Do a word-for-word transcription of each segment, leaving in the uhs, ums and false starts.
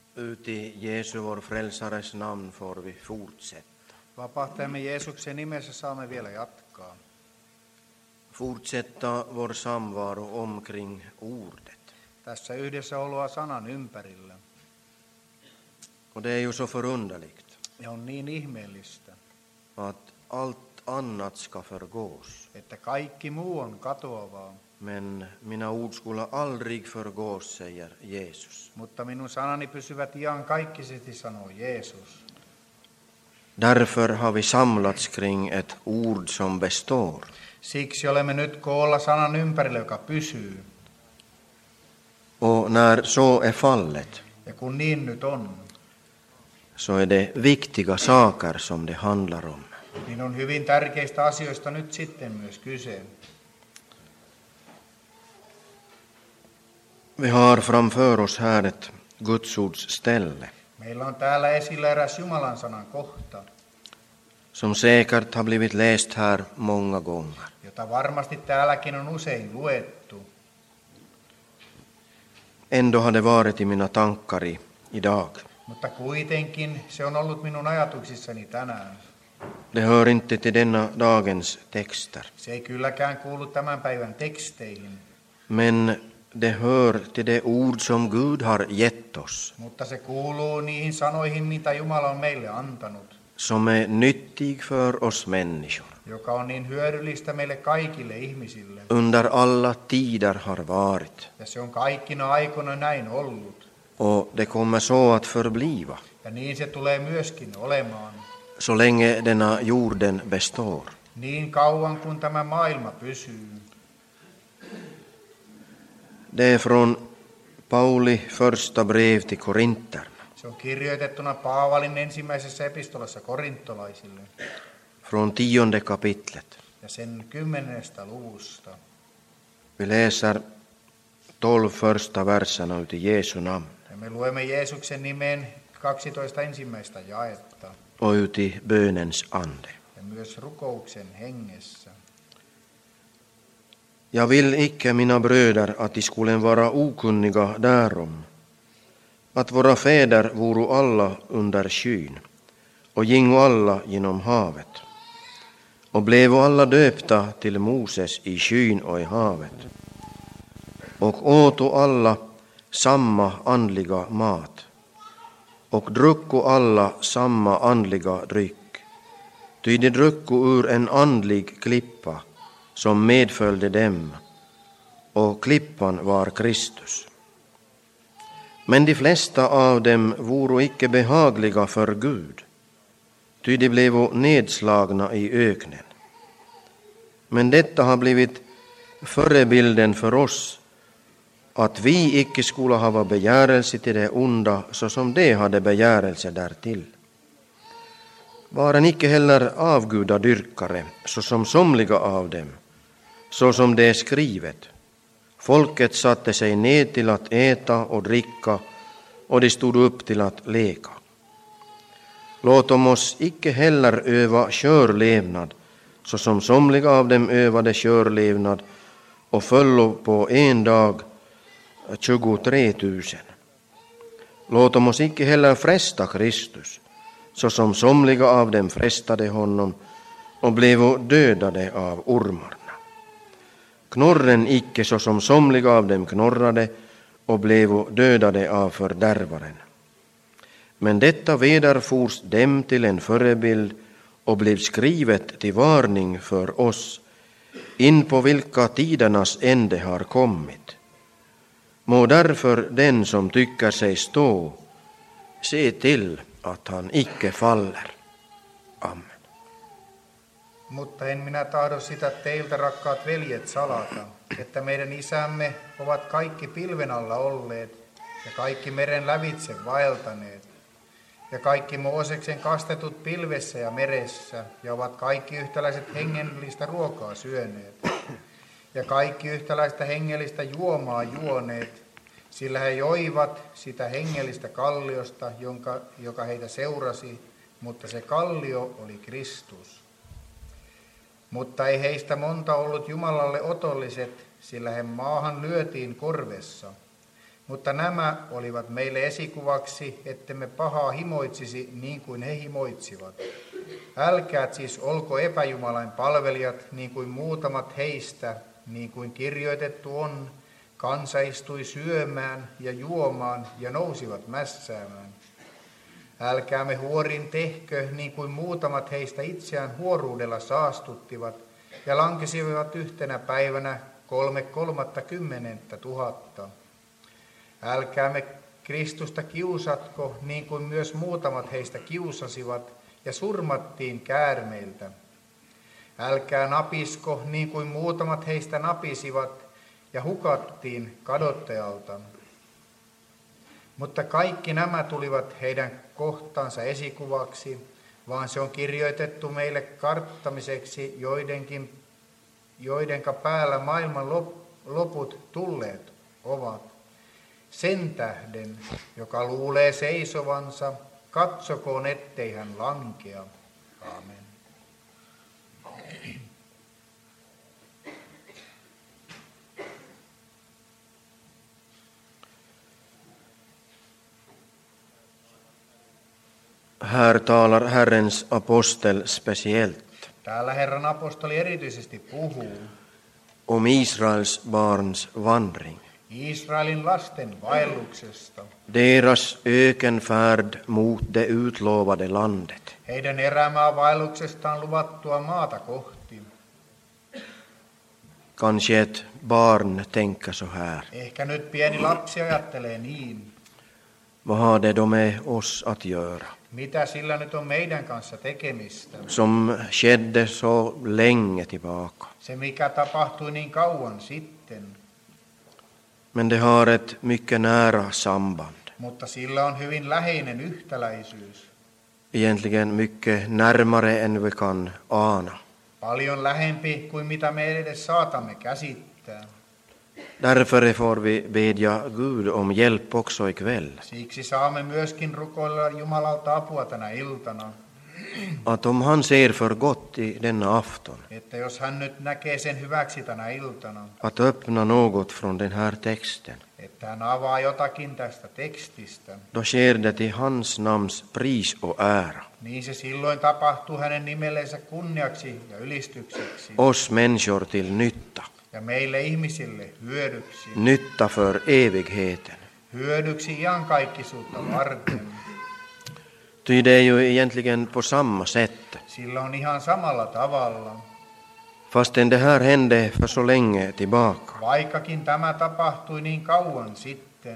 Uti Jesu vår frälsares namn får vi fortsätta. Vapahtajamme Jeesuksen nimessä saamme vielä jatkaa. Fortsätta vår samvaro omkring ordet. Tässä yhdessäoloa sanan ympärillä. Och det är ju så förunderligt Ja on niin ihmeellistä, att allt annat ska förgås. että kaikki muu on katoavaa. Men mina ord skulle aldrig förgås, säger Jesus. Mutta minun sanani pysyvät iankaikkisesti, sanoo Jeesus. Därför har vi samlats kring ett ord som består. Siksi olemme nyt koolla sanan ympärillä, joka pysyy. Och när så är fallet Ja kun niin nyt on, så är det viktiga saker som det handlar om. niin on hyvin tärkeistä asioista nyt sitten myös kyse. Vi har framför oss här ett Gudsords ställe Meillä on täällä esillä eräs Jumalan sanan kohta, som säkert har blivit läst här många gånger. jota varmasti täälläkin on usein luettu. Ändå har det varit i mina tankar i, idag. Mutta kuitenkin se on ollut minun ajatuksissani tänään. Det hör inte till denna dagens texter, Se ei kylläkään kuulu tämän päivän teksteihin, men det hör till det ord som Gud har gett oss, mutta se kuuluu niihin sanoihin, mitä Jumala on meille antanut, som är nyttig för oss människor. joka on niin hyödyllistä meille kaikille ihmisille. Under alla tider har varit, Ja se on kaikkina aikoina näin ollut. och det kommer så att förbliva, Ja niin se tulee myöskin olemaan. så länge denna jorden består. Niin kauan kuin tämä maailma pysyy. Det är från Pauli första brev till Korinter, Se on kirjoitettuna Paavalin ensimmäisessä epistolassa korintolaisille från tionde kapitlet. ja sen kymmenennestä luvusta. Vi läser tolv första verserna ut i Jesu namn Ja me luemme Jeesuksen nimeen kaksitoista ensimmäistä jaetta och ut i bönens ande. ja myös rukouksen hengessä. Jag vill icke, mina bröder, att de skulle vara okunniga därom, att våra fäder voro alla under skyn, och gingo alla genom havet, och blev alla döpta till Moses i skyn och i havet, och åto alla samma andliga mat, och drucko alla samma andliga dryck, ty de drucko ur en andlig klippa, som medföljde dem, och klippan var Kristus. Men de flesta av dem voro icke behagliga för Gud, ty de blev nedslagna i öknen. Men detta har blivit förebilden för oss, att vi icke skulle hava begärelse till det onda, såsom de hade begärelse därtill. Varen icke heller avgudadyrkare, såsom somliga av dem, så som det är skrivet. Folket satte sig ned till att äta och dricka, och de stod upp till att leka. Låt oss icke heller öva körlevnad, så som somliga av dem övade körlevnad och föllo på en dag tjugotre tusen. Låt oss icke heller fresta Kristus, så som somliga av dem frestade honom och blev dödade av ormarna. Knorren icke, så som somliga av dem knorrade och blev dödade av fördärvaren. Men detta vederfors dem till en förebild och blev skrivet till varning för oss, in på vilka tidernas ände har kommit. Må därför den som tycker sig stå se till att han icke faller. Amen. Mutta en minä tahdo sitä teiltä, rakkaat veljet, salata, että meidän isämme ovat kaikki pilven alla olleet ja kaikki meren lävitse vaeltaneet ja kaikki Mooseksen kastetut pilvessä ja meressä ja ovat kaikki yhtäläiset hengellistä ruokaa syöneet ja kaikki yhtäläistä hengellistä juomaa juoneet, sillä he joivat sitä hengellistä kalliosta, jonka, joka heitä seurasi, mutta se kallio oli Kristus. Mutta ei heistä monta ollut Jumalalle otolliset, sillä he maahan lyötiin korvessa. Mutta nämä olivat meille esikuvaksi, ettemme pahaa himoitsisi niin kuin he himoitsivat. Älkää siis olko epäjumalain palvelijat niin kuin muutamat heistä, niin kuin kirjoitettu on. Kansa istui syömään ja juomaan ja nousivat mässäämään. Älkäämme huorin tehkö niin kuin muutamat heistä itseään huoruudella saastuttivat ja lankesivat yhtenä päivänä kolme kolmatta kymmenettä tuhatta. Älkäämme Kristusta kiusatko niin kuin myös muutamat heistä kiusasivat ja surmattiin käärmeiltä. Älkää napisko niin kuin muutamat heistä napisivat ja hukattiin kadottajalta. Mutta kaikki nämä tulivat heidän kohtaansa esikuvaksi, vaan se on kirjoitettu meille karttamiseksi, joidenkin, joidenka päällä maailman loput tulleet ovat. Sen tähden, joka luulee seisovansa, katsokoon ettei hän lankea. Aamen. Här talar Herrens apostel speciellt Täällä Herran apostoli erityisesti puhuu om Israels barns vandring, Israelin lasten vaelluksesta, deras ökenfärd mot det utlovade landet. heidän erämaa vaelluksestaan luvattua maata kohti. Kanske ett barn tänker så här: Ehkä nyt pieni lapsi ajattelee niin. vad har det då med oss att göra? Mitä sillä nyt on meidän kanssa tekemistä? Som skedde så länge tillbaka. Se, mikä tapahtui niin kauan sitten, Men det har ett mycket nära samband. mutta sillä on hyvin läheinen yhtäläisyys. Egentligen mycket närmare än vi kan ana. Paljon lähempi kuin mitä me edes saatamme käsittää. Därför får vi bedja Gud om hjälp också ikväll. Siksi saamme myöskin rukoilla Jumalalta apua tänä iltana, Att om han ser för gott i denna afton että jos hän nyt näkee sen hyväksi tänä iltana, att öppna något från den här texten, että hän avaa jotakin tästä tekstistä, då sker det till hans namns pris och ära. niin se silloin tapahtuu hänen nimellensä kunniaksi ja ylistykseksi Oss människor till nytta. ja meille ihmisille hyödyksi, Nytta för evigheten. hyödyksi iankaikkisuutta varten. Ty det är ju egentligen på samma sätt. Sillä on ihan samalla tavalla. Fastän det här hände för så länge tillbaka. Vaikkakin tämä tapahtui niin kauan sitten,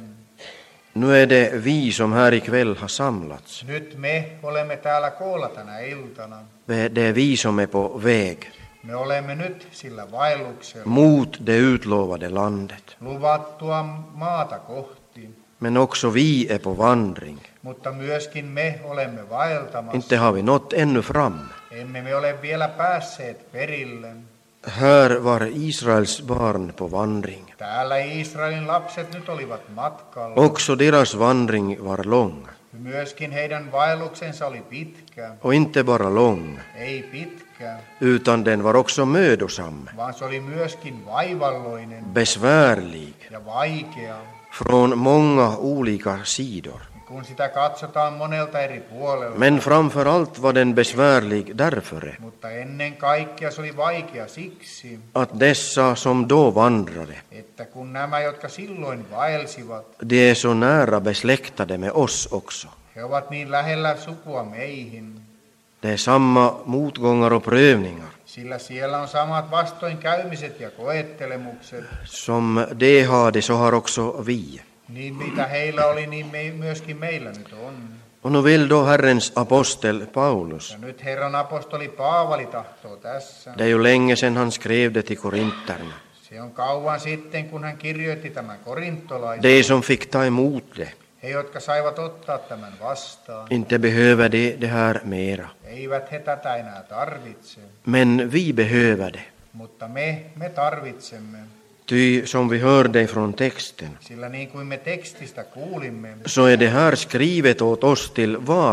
Nu är det vi som här ikväll har samlats. nyt me olemme täällä koolla tänä iltana. Det är vi som är på väg Me olemme nyt sillä vaelluksella mot det utlovade landet. luvattua maata kohti, Men också vi är på vandring. mutta myöskin me olemme vaeltamassa. Inte har vi nått ännu fram. Emme me ole vielä päässeet perille. Här var Israels barn på vandring. Täällä Israelin lapset nyt olivat matkalla. Också deras vandring var lång. Myöskin heidän vaelluksensa oli pitkä, Och inte bara lång, ei pitkä, utan den var också mödosam, vaan se oli myöskin vaivalloinen besvärlig, ja vaikea, från många olika sidor. kun sitä katsotaan monelta eri puolelta. Men framför allt var den besvärlig därför Mutta ennen kaikkea se oli vaikea siksi, att dessa som då vandrade, että kun nämä, jotka silloin vaelsivat, de är så nära besläktade med oss också. he ovat niin lähellä sukua meihin, Det är samma motgångar och prövningar sillä siellä on samat vastoinkäymiset ja koettelemukset, som de hade, så har också vi. niin mitä heillä oli, niin me, myöskin meillä nyt on. Och nu vill då Herrens apostel Paulus, Ja nyt Herran apostoli Paavali tahtoo tässä. det är ju länge sedan han skrev det till korinterna, Se on kauan sitten, kun hän kirjoitti tämän korintolaisen. de som fick ta emot det, He, jotka saivat ottaa tämän vastaan, inte behöver de det här mera. eivät he tätä enää tarvitse. Men vi behöver det. Mutta me, me tarvitsemme. Ty som vi hörde från texten, Sillä niin kuin me tekstistä kuulimme, så är det här skrivet åt oss till varning.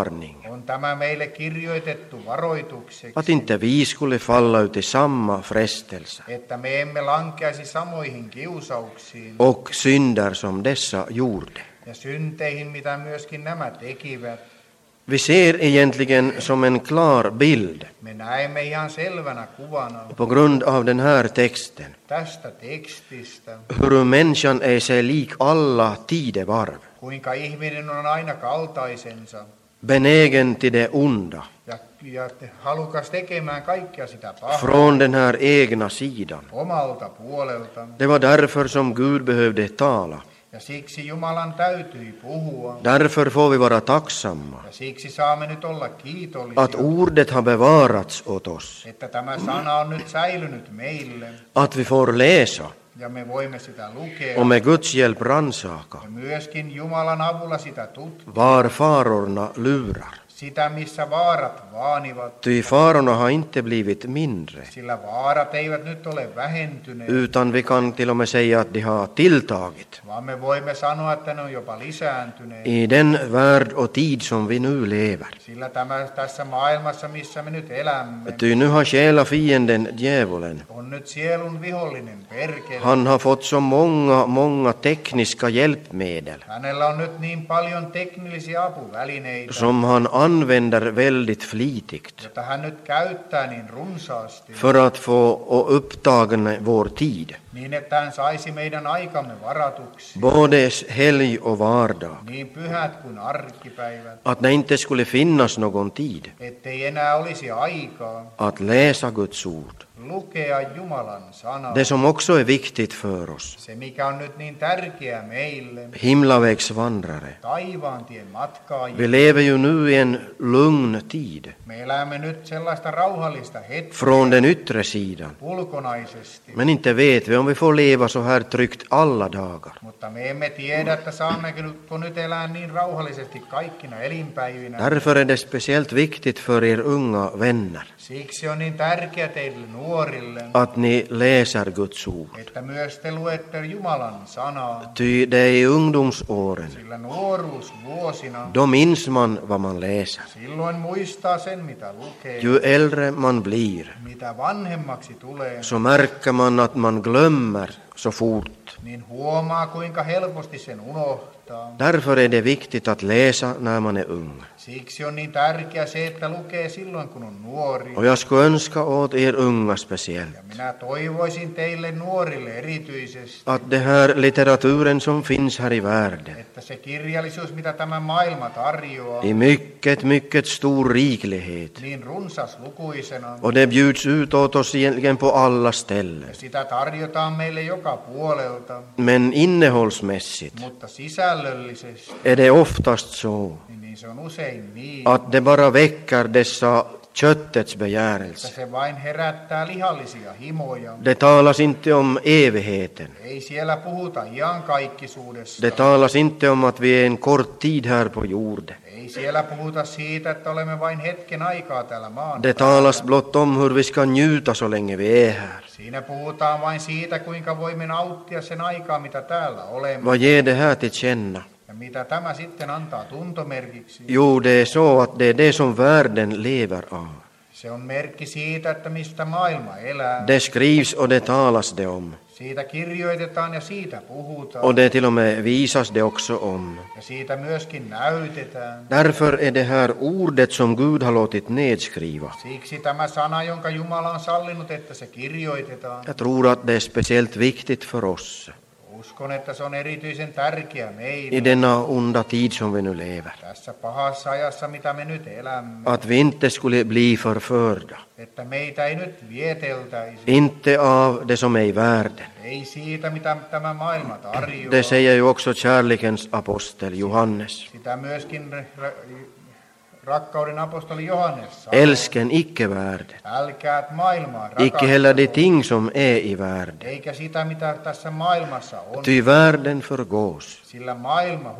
On tämä meille kirjoitettu varoitukseksi, att inte vi skulle falla ut i samma frestelse että me emme lankeaisi samoihin kiusauksiin och synder som dessa gjorde. ja synteihin, mitä myöskin nämä tekivät. Vi ser egentligen som en klar bild Me näemme ihan selvänä kuvana på grund av den här texten tästä tekstistä, hur människan är sig lik alla tidevarv, kuinka ihminen on aina kaltaisensa benägen till det onda, ja, ja halukas tekemään kaikkea sitä pahaa från den här egna sidan. omalta puolelta. Det var därför som Gud behövde tala. Ja siksi Jumalan täytyi puhua. Därför får vi vara tacksamma Ja siksi saamme nyt olla kiitollisia, att ordet har bevarats åt oss, että tämä sana on nyt säilynyt meille att vi får läsa ja me voimme sitä lukea. och med Guds hjälp rannsaka Ja myöskin Jumalan avulla sitä tutkia, var farorna lurar. sitä missä vaarat vaanivat, Ty farorna har inte blivit mindre, sillä vaarat eivät nyt ole vähentyneet, utan vi kan till och med säga att de har tilltagit vaan me voimme sanoa, että ne on jopa lisääntyneet. i den värld och tid som vi nu lever. Sillä tämä, tässä maailmassa, missä me nyt elämme, Ty nu har själafienden, djävulen, on nyt sielun vihollinen perkele. han har fått så många, många tekniska hjälpmedel Hänellä on nyt niin paljon teknillisiä apuvälineitä, som han använder väldigt flitigt jota hän nyt käyttää niin runsaasti, för att få och upptaga vår tid, niin että hän saisi meidän aikamme varatuksi, både helg och vardag, niin pyhät kuin arkipäivät, att det inte skulle finnas någon tid ettei enää olisi aikaa att läsa Guds ord. lukea Jumalan sanaa. Det som också är viktigt för oss, Se, mikä on nyt niin tärkeää meille, himlavägsvandrare. taivaan tien matkaajille. Vi lever ju nu i en lugn tid Me elämme nyt sellaista rauhallista hetkeä från den yttre sidan, ulkonaisesti, men inte vet vi om vi får leva så här tryggt alla dagar. mutta me emme tiedä, että saammeko nyt elää niin rauhallisesti kaikkina elinpäivinä. Därför är det speciellt viktigt för er unga vänner Siksi on niin tärkeää teille nuorille, att ni läser Guds ord. että myös te luette Jumalan sanaa, Ty det är i ungdomsåren, sillä nuoruusvuosina då minns man vad man läser. silloin muistaa sen, mitä lukee. Ju äldre man blir, Mitä vanhemmaksi tulee, så märker man att man glömmer så fort. niin huomaa, kuinka helposti sen unohtaa. Därför är det viktigt att läsa när man är ung. Siksi on niin tärkeää se, että lukee silloin, kun on nuori. Och jag skulle önska åt er unga speciellt Ja minä toivoisin teille nuorille erityisesti, att det här litteraturen som finns här i världen että se kirjallisuus, mitä tämä maailma tarjoaa, i mycket, mycket stor riklighet, niin runsaslukuisena, och det bjuds ut åt oss egentligen på alla ställen, ja sitä tarjotaan meille joka puolelta, men innehållsmässigt mutta sisällöllisesti, är det oftast så niin se on usein niin, att det bara väcker dessa köttets että begärelse. se vain herättää lihallisia himoja. Det talas inte om evigheten. Ei siellä puhuta iankaikkisuudesta. Det talas inte om att vi är en kort tid här på jorden. Ei siellä puhuta siitä, että olemme vain hetken aikaa täällä maan Det päällä. talas blott om hur vi ska njuta så länge vi är här. Siinä puhutaan vain siitä, kuinka voimme nauttia sen aikaa, mitä täällä olemme. Vad ger det här till känna? Ja mitä tämä sitten antaa tuntomerkiksi? Jo, det är så att det är det som världen lever av. Se on merkki siitä, että mistä maailma elää. Det skrivs och det talas det om. Siitä kirjoitetaan ja siitä puhutaan. Och det till och med visas det också om. Ja siitä myöskin näytetään. Därför är det här ordet som Gud har låtit nedskriva. Siksi tämä sana, jonka Jumala on sallinut, että se kirjoitetaan. Jag tror att det är speciellt viktigt för oss Uskon, että se on erityisen tärkeä i meille denna onda tid som vi nu lever. tässä pahassa ajassa, mitä me nyt elämme. Att vi inte skulle bli förförda. Että meitä ei nyt vieteltäisi. Inte av det som är i världen. Ei siitä, mitä tämä maailma tarjoaa. Det säger ju också kärlekens apostel Johannes. Sitä myöskin ra- rakkauden apostoli Johannes sanoo. Älsken icke världen, Älkää maailmaa icke heller de rakastako, ting som är i världen. eikä sitä, mitä tässä maailmassa on. Ty världen förgås Sillä maailma hukkuu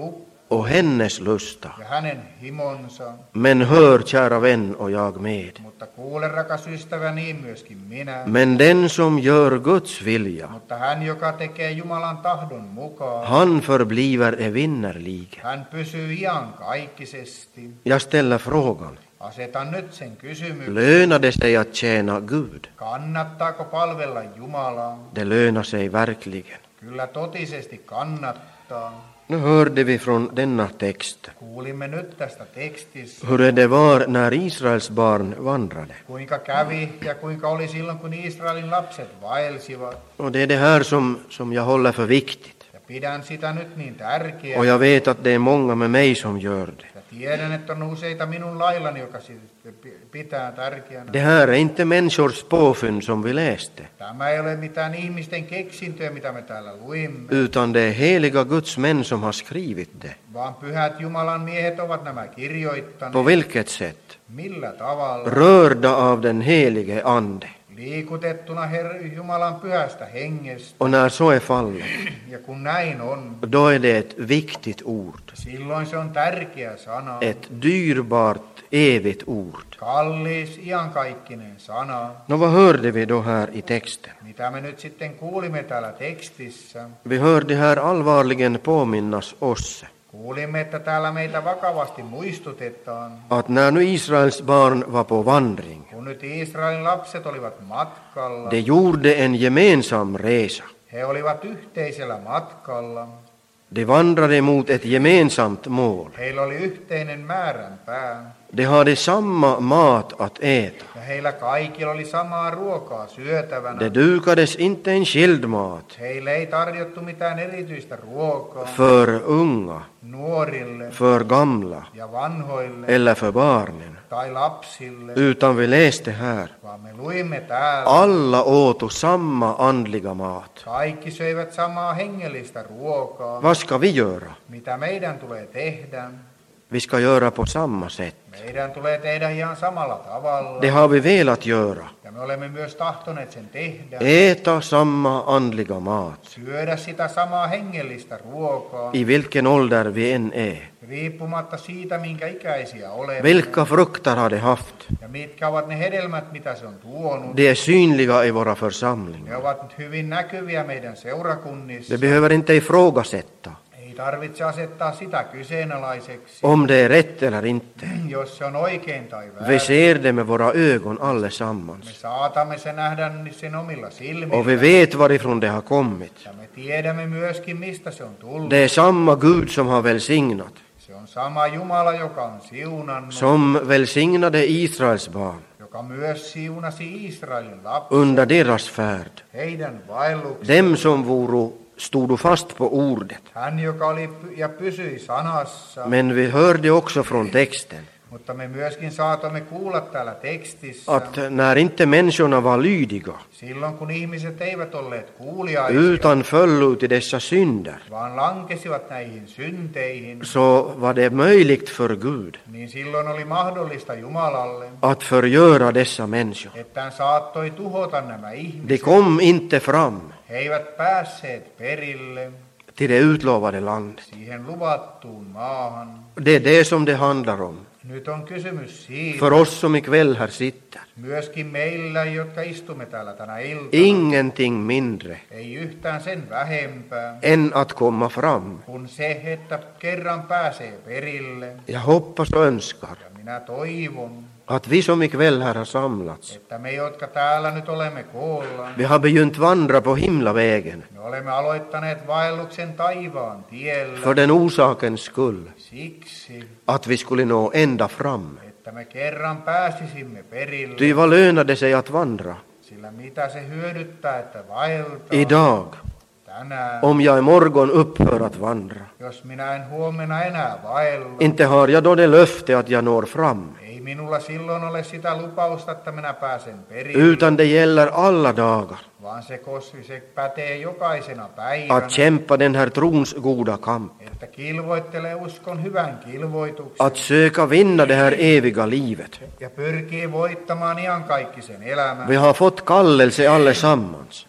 och hennes lusta. ja hänen himonsa. Men hör, kära vän, och jag med. Mutta kuule, rakas ystävä, niin myöskin minä. Men den som gör Guds vilja, Mutta hän, joka tekee Jumalan tahdon mukaan, han förbliver evinnerlig. hän pysyy iankaikkisesti. Jag ställer frågan, Asetan nyt sen kysymyksen. lönar det sig att tjäna Gud? Kannattaako palvella Jumalaa? Det lönar sig verkligen. Kyllä totisesti kannattaa. Nu hörde vi från denna text Kuulimme nyt tästä tekstistä, hur det var när Israels barn vandrade. kuinka kävi ja kuinka oli silloin, kun Israelin lapset vaelsivat. Och det är det här som, som jag håller för viktigt. Ja pidän sitä nyt niin tärkeää. Och jag vet att det är många med mig som gör det. Ja tiedän, että on useita minun laillani, joka sitä pitää tärkeänä. Det här är inte människors påfund som vi läste, Tämä ei ole mitään ihmisten keksintöä, mitä me täällä luimme, utan det är heliga Guds män som har skrivit det. vaan pyhät Jumalan miehet ovat nämä På kirjoittaneet. vilket sätt? Millä tavalla? Rörda av den helige ande. Liikutettuna Her- Jumalan pyhästä hengestä. Och när så är fallet, Ja kun näin on, då är det ett viktigt ord. silloin se on tärkeä sana. Ett dyrbart, evigt ord. Kallis, iankaikkinen sana. Nå, vad hörde vi då här i texten? Mitä me nyt sitten kuulimme täällä tekstissä? Vi hörde här allvarligen påminnas oss Kuulimme, että täällä meitä vakavasti muistutetaan, att när nu Israels barn var på vandring, kun nyt Israelin lapset olivat matkalla. de gjorde en gemensam resa. He olivat yhteisellä matkalla. De vandrade mot ett gemensamt mål. Heillä oli yhteinen määränpää. De hade samma mat att äta. Ja heillä kaikilla oli samaa ruokaa syötävänä. Det dukades inte en skild mat Heille ei tarjottu mitään erityistä ruokaa för unga, nuorille för gamla ja vanhoille eller för barnen, tai lapsille, utan vi läste här. vaan me luimme täällä. Alla åt samma andliga mat. Kaikki söivät samaa hengellistä ruokaa. Vad ska vi göra? Mitä meidän tulee tehdä? Vi ska göra på samma sätt. Meidän tulee tehdä ihan samalla tavalla. Det har vi velat göra. Ja me olemme myös tahtoneet sen tehdä. Äta samma andliga mat, Syödä sitä samaa hengellistä ruokaa. i vilken ålder vi än är. Riippumatta siitä, minkä ikäisiä olemme. Vilka frukter har det haft? Ja mitkä ovat ne hedelmät, mitä se on tuonut. De är synliga i våra Ne församlingar. ovat nyt hyvin näkyviä meidän seurakunnissa. Vi behöver inte ifrågasätta Ei tarvitse asettaa sitä kyseenalaiseksi, om det är rätt eller inte. jos se on oikein tai Vi väärin. ser det med våra ögon Me allesammans. saatamme se nähdä sen omilla Och vi silmillä. vet varifrån det har kommit. Ja me tiedämme myöskin, mistä se on tullut. Det är samma Gud som har välsignat, Se on sama Jumala, joka on siunannut, som välsignade Israels barn joka myös siunasi Israelin lapset under deras färd. heidän vaelluksensa. Dem som voro stod fast på ordet. Hän, joka oli py- ja pysyi sanassa, Men vi hörde också från texten mutta me myöskin saatamme kuulla täällä tekstissä, att när inte människorna var lydiga silloin kun ihmiset eivät olleet kuuliaisia, utan föll ut i dessa synder, vaan lankesivat näihin synteihin, så var det möjligt för Gud niin silloin oli mahdollista Jumalalle, att förgöra dessa människor. että hän saattoi tuhota nämä De ihmiset. kom inte fram He eivät päässeet perille till det utlovade landet. siihen luvattuun maahan. Det är det som det handlar om. Nyt on kysymys siitä, För oss som ikväll här sitter. myöskin meillä, jotka istumme täällä tänä iltana, Ingenting mindre ei yhtään sen vähempää, än att komma fram. kun se, että kerran pääsee perille. Jag hoppas och önskar Ja minä toivon, att vi som ikväll här har samlats, että me, jotka täällä nyt olemme koolla, vi har begynt vandra på himlavägen me olemme aloittaneet vaelluksen taivaan tiellä för den orsakens skull siksi, att vi skulle nå ända fram. että me kerran pääsisimme perille. Ty vad lönar det sig att vandra Sillä mitä se hyödyttää, että vaeltaa idag tänään, om jag imorgon upphör att vandra? jos minä en huomenna enää vaella. Inte har jag då det löfte att jag når fram, Ei minulla silloin ole sitä lupausta, että minä pääsen perille, utan det gäller alla dagar vaan se, koski, se pätee jokaisena päivänä, att kämpa den här trons goda kamp, että kilvoittelee uskon hyvän kilvoituksen att söka vinna det här eviga livet. ja pyrkii voittamaan iankaikkisen elämän. Vi har fått kallelse allesammans.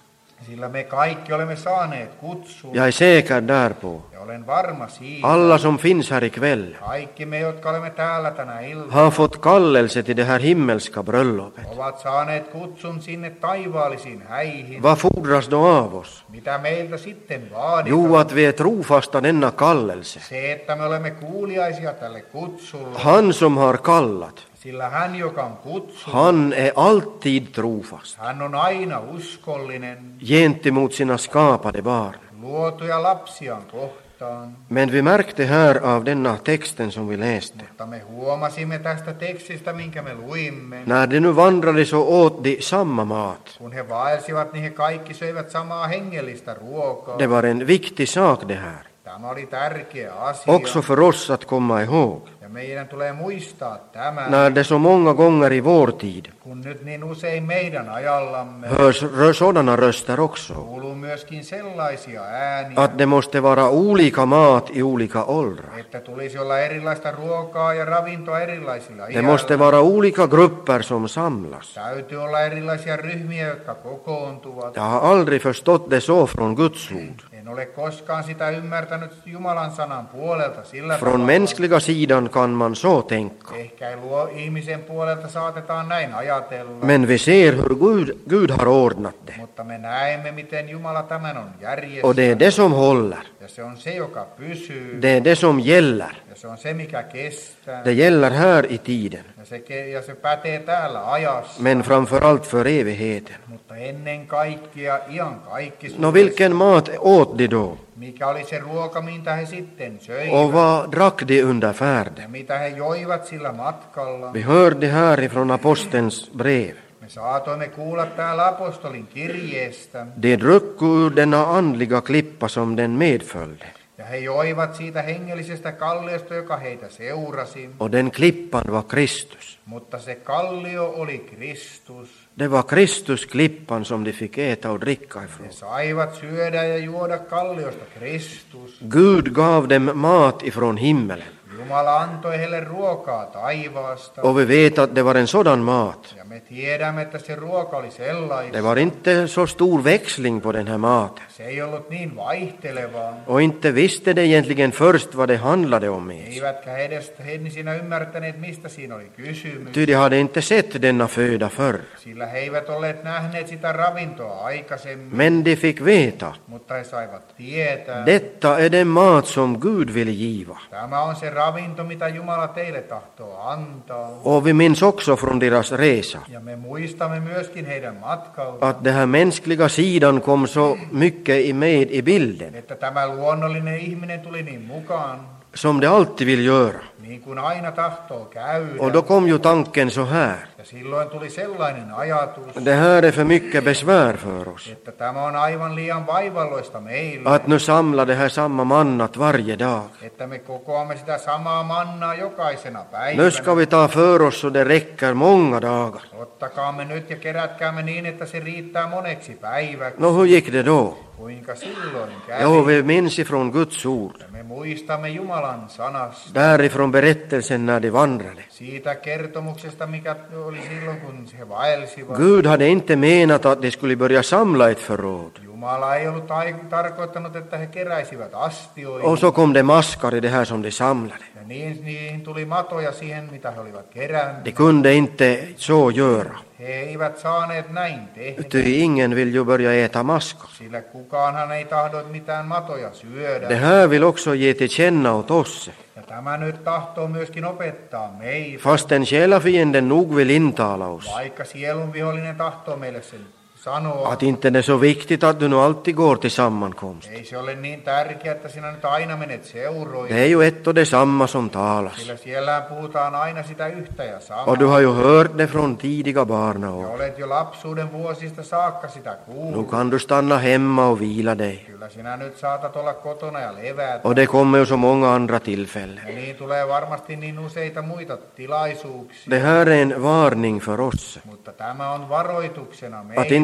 Sillä me kaikki olemme saaneet kutsun. Jag är säker därpå. Ja olen varma siitä. Alla som finns här ikväll Kaikki me, jotka olemme täällä tänä iltana, har fått kallelse till det här himmelska bröllopet. ovat saaneet kutsun sinne taivaallisiin häihin. Vad fordras då av oss? Mitä meiltä sitten vaaditaan? Jo, att vi är trofasta denna kallelse. Se, että me olemme kuuliaisia tälle kutsulle. Han som har kallat, Sillä hän, joka on kutsunut, han är alltid trofast hän on aina uskollinen gentemot sina skapade barn. luotuja lapsiaan kohtaan. Men vi märkte här av denna texten som vi läste. Mutta me huomasimme tästä tekstistä, minkä me luimme. När de nu vandrade så åt de samma mat. Kun he vaelsivat, niin he kaikki söivät samaa hengellistä ruokaa. Det var en viktig sak det här. Tämä oli tärkeä asia. Också för oss att komma ihåg. Ja meidän tulee muistaa tämä, När det så många gånger i vår tid kun nyt niin usein meidän ajallamme hörs rö- sådana röster också. kuuluu myöskin sellaisia ääniä, Att det måste vara olika mat i olika åldrar. että tulisi olla erilaista ruokaa ja ravintoa erilaisilla Det måste iällä. vara olika grupper som samlas. Täytyy olla erilaisia ryhmiä, jotka kokoontuvat. Jag har aldrig förstått det så från Guds ord. En ole koskaan sitä ymmärtänyt Jumalan sanan puolelta sillä Från mänskliga sidan kan man så tänka. Ehkä ei luo ihmisen puolelta saatetaan näin ajatella, Men vi ser hur Gud, Gud har ordnat det. mutta me näemme, miten Jumala tämän on Och det är järjestänyt. det som håller. Ja se on se, joka pysyy. Det är det som gäller. Ja se on se, mikä kestää. Det gäller här i tiden. Ja se, ke- ja se pätee täällä ajassa. Men framför allt för evigheten. Mutta ennen kaikkea ian kaikki Nå, vilken mat åt de då? mikä oli se ruoka, mitä he sitten söivät. Och vad drack de under Ja färden? mitä he joivat sillä matkalla. Vi hörde härifrån apostelns brev. Me saatoimme kuulla täällä apostolin kirjeestä. De druck ur denna andliga klippa som den medföljde. Ja he joivat siitä hengellisestä kalliosta, joka heitä seurasi. Och den klippan var Kristus. Mutta se kallio oli Kristus. Det var Kristus klippan som de fick äta och dricka ifrån. He saivat syödä ja juoda kalliosta Kristus. Gud gav dem mat ifrån himmelen. Jumala antoi heille ruokaa taivaasta. Och vi vet att det var en sådan mat. Ja me tiedämme, että se ruoka oli sellaista. Det var inte så stor växling på den här maten. Se ei ollut niin vaihtelevaa. Och inte visste de egentligen först vad det handlade om ens. Eivätkä he edes he siinä ymmärtäneet, mistä siinä oli kysymys. Ty de hade inte sett denna föda förr. Sillä he eivät olleet nähneet sitä ravintoa aikaisemmin. Men de fick veta. Mutta he saivat tietää. Detta är den mat som Gud vill giva. Tämä on se ravinto, mitä Jumala teille tahtoo antaa. Och vi minns också från deras resa Ja me muistamme myöskin heidän matkalta, att det här mänskliga sidan kom så mycket i- med i bilden. että tämä luonnollinen ihminen tuli niin mukaan, Som det alltid vill göra. niin kuin aina tahtoo käydä. Och då kom ju tanken så här. Ja silloin tuli sellainen ajatus, Det här är för mycket besvär för oss. että tämä on aivan liian vaivalloista meille, Att nu samla det här samma mannat varje dag. että me kokoamme sitä samaa mannaa jokaisena Nu ska päivänä. vi ta för oss så det räcker många dagar. Ottakaamme nyt ja kerätkäämme niin, että se riittää moneksi päiväksi. Nå, hur gick det då? Kuinka silloin kävi? Jo, vi minns ifrån Guds ord. Ja me muistamme Jumalan sanasta. Därifrån berättelsen när de vandrade. Siitä kertomuksesta, mikä oli silloin, kun he vaelsivat. Gud hade inte menat att de skulle börja samla ett förråd. Jumala ei ollut ai- tarkoittanut, että he keräisivät astioihin. Och så kom det maskar i det här som de samlade. Ja niin, niihin tuli matoja siihen, mitä he olivat keränneet. De kunde inte så göra. He eivät saaneet näin tehdä, Ty ingen vill ju börja äta maskar. sillä kukaanhan ei tahdo mitään matoja syödä. Det här vill också ge till känna åt oss. Ja tämä nyt tahtoo myöskin opettaa meitä. Fastän själafienden nog vill intala oss. Vaikka sielun vihollinen tahtoo meille sen sanoa, Att inte det är så viktigt att du nu alltid går till sammankomst. ei se ole niin tärkeää, että sinä nyt aina menet seuroihin. Det är ju ett och detsamma som talas. Sillä siellä puhutaan aina sitä yhtä ja samaa. Och du har ju hört det från tidiga Ja barnaår. olet jo lapsuuden vuosista saakka sitä Nu kuullut. kan du stanna hemma och vila dig. Kyllä sinä nyt saatat olla kotona ja levätä. Och det kommer ju så många andra tillfällen. Ja niin tulee varmasti niin useita muita tilaisuuksia. Det här är en varning för oss. Mutta tämä on varoituksena Att inte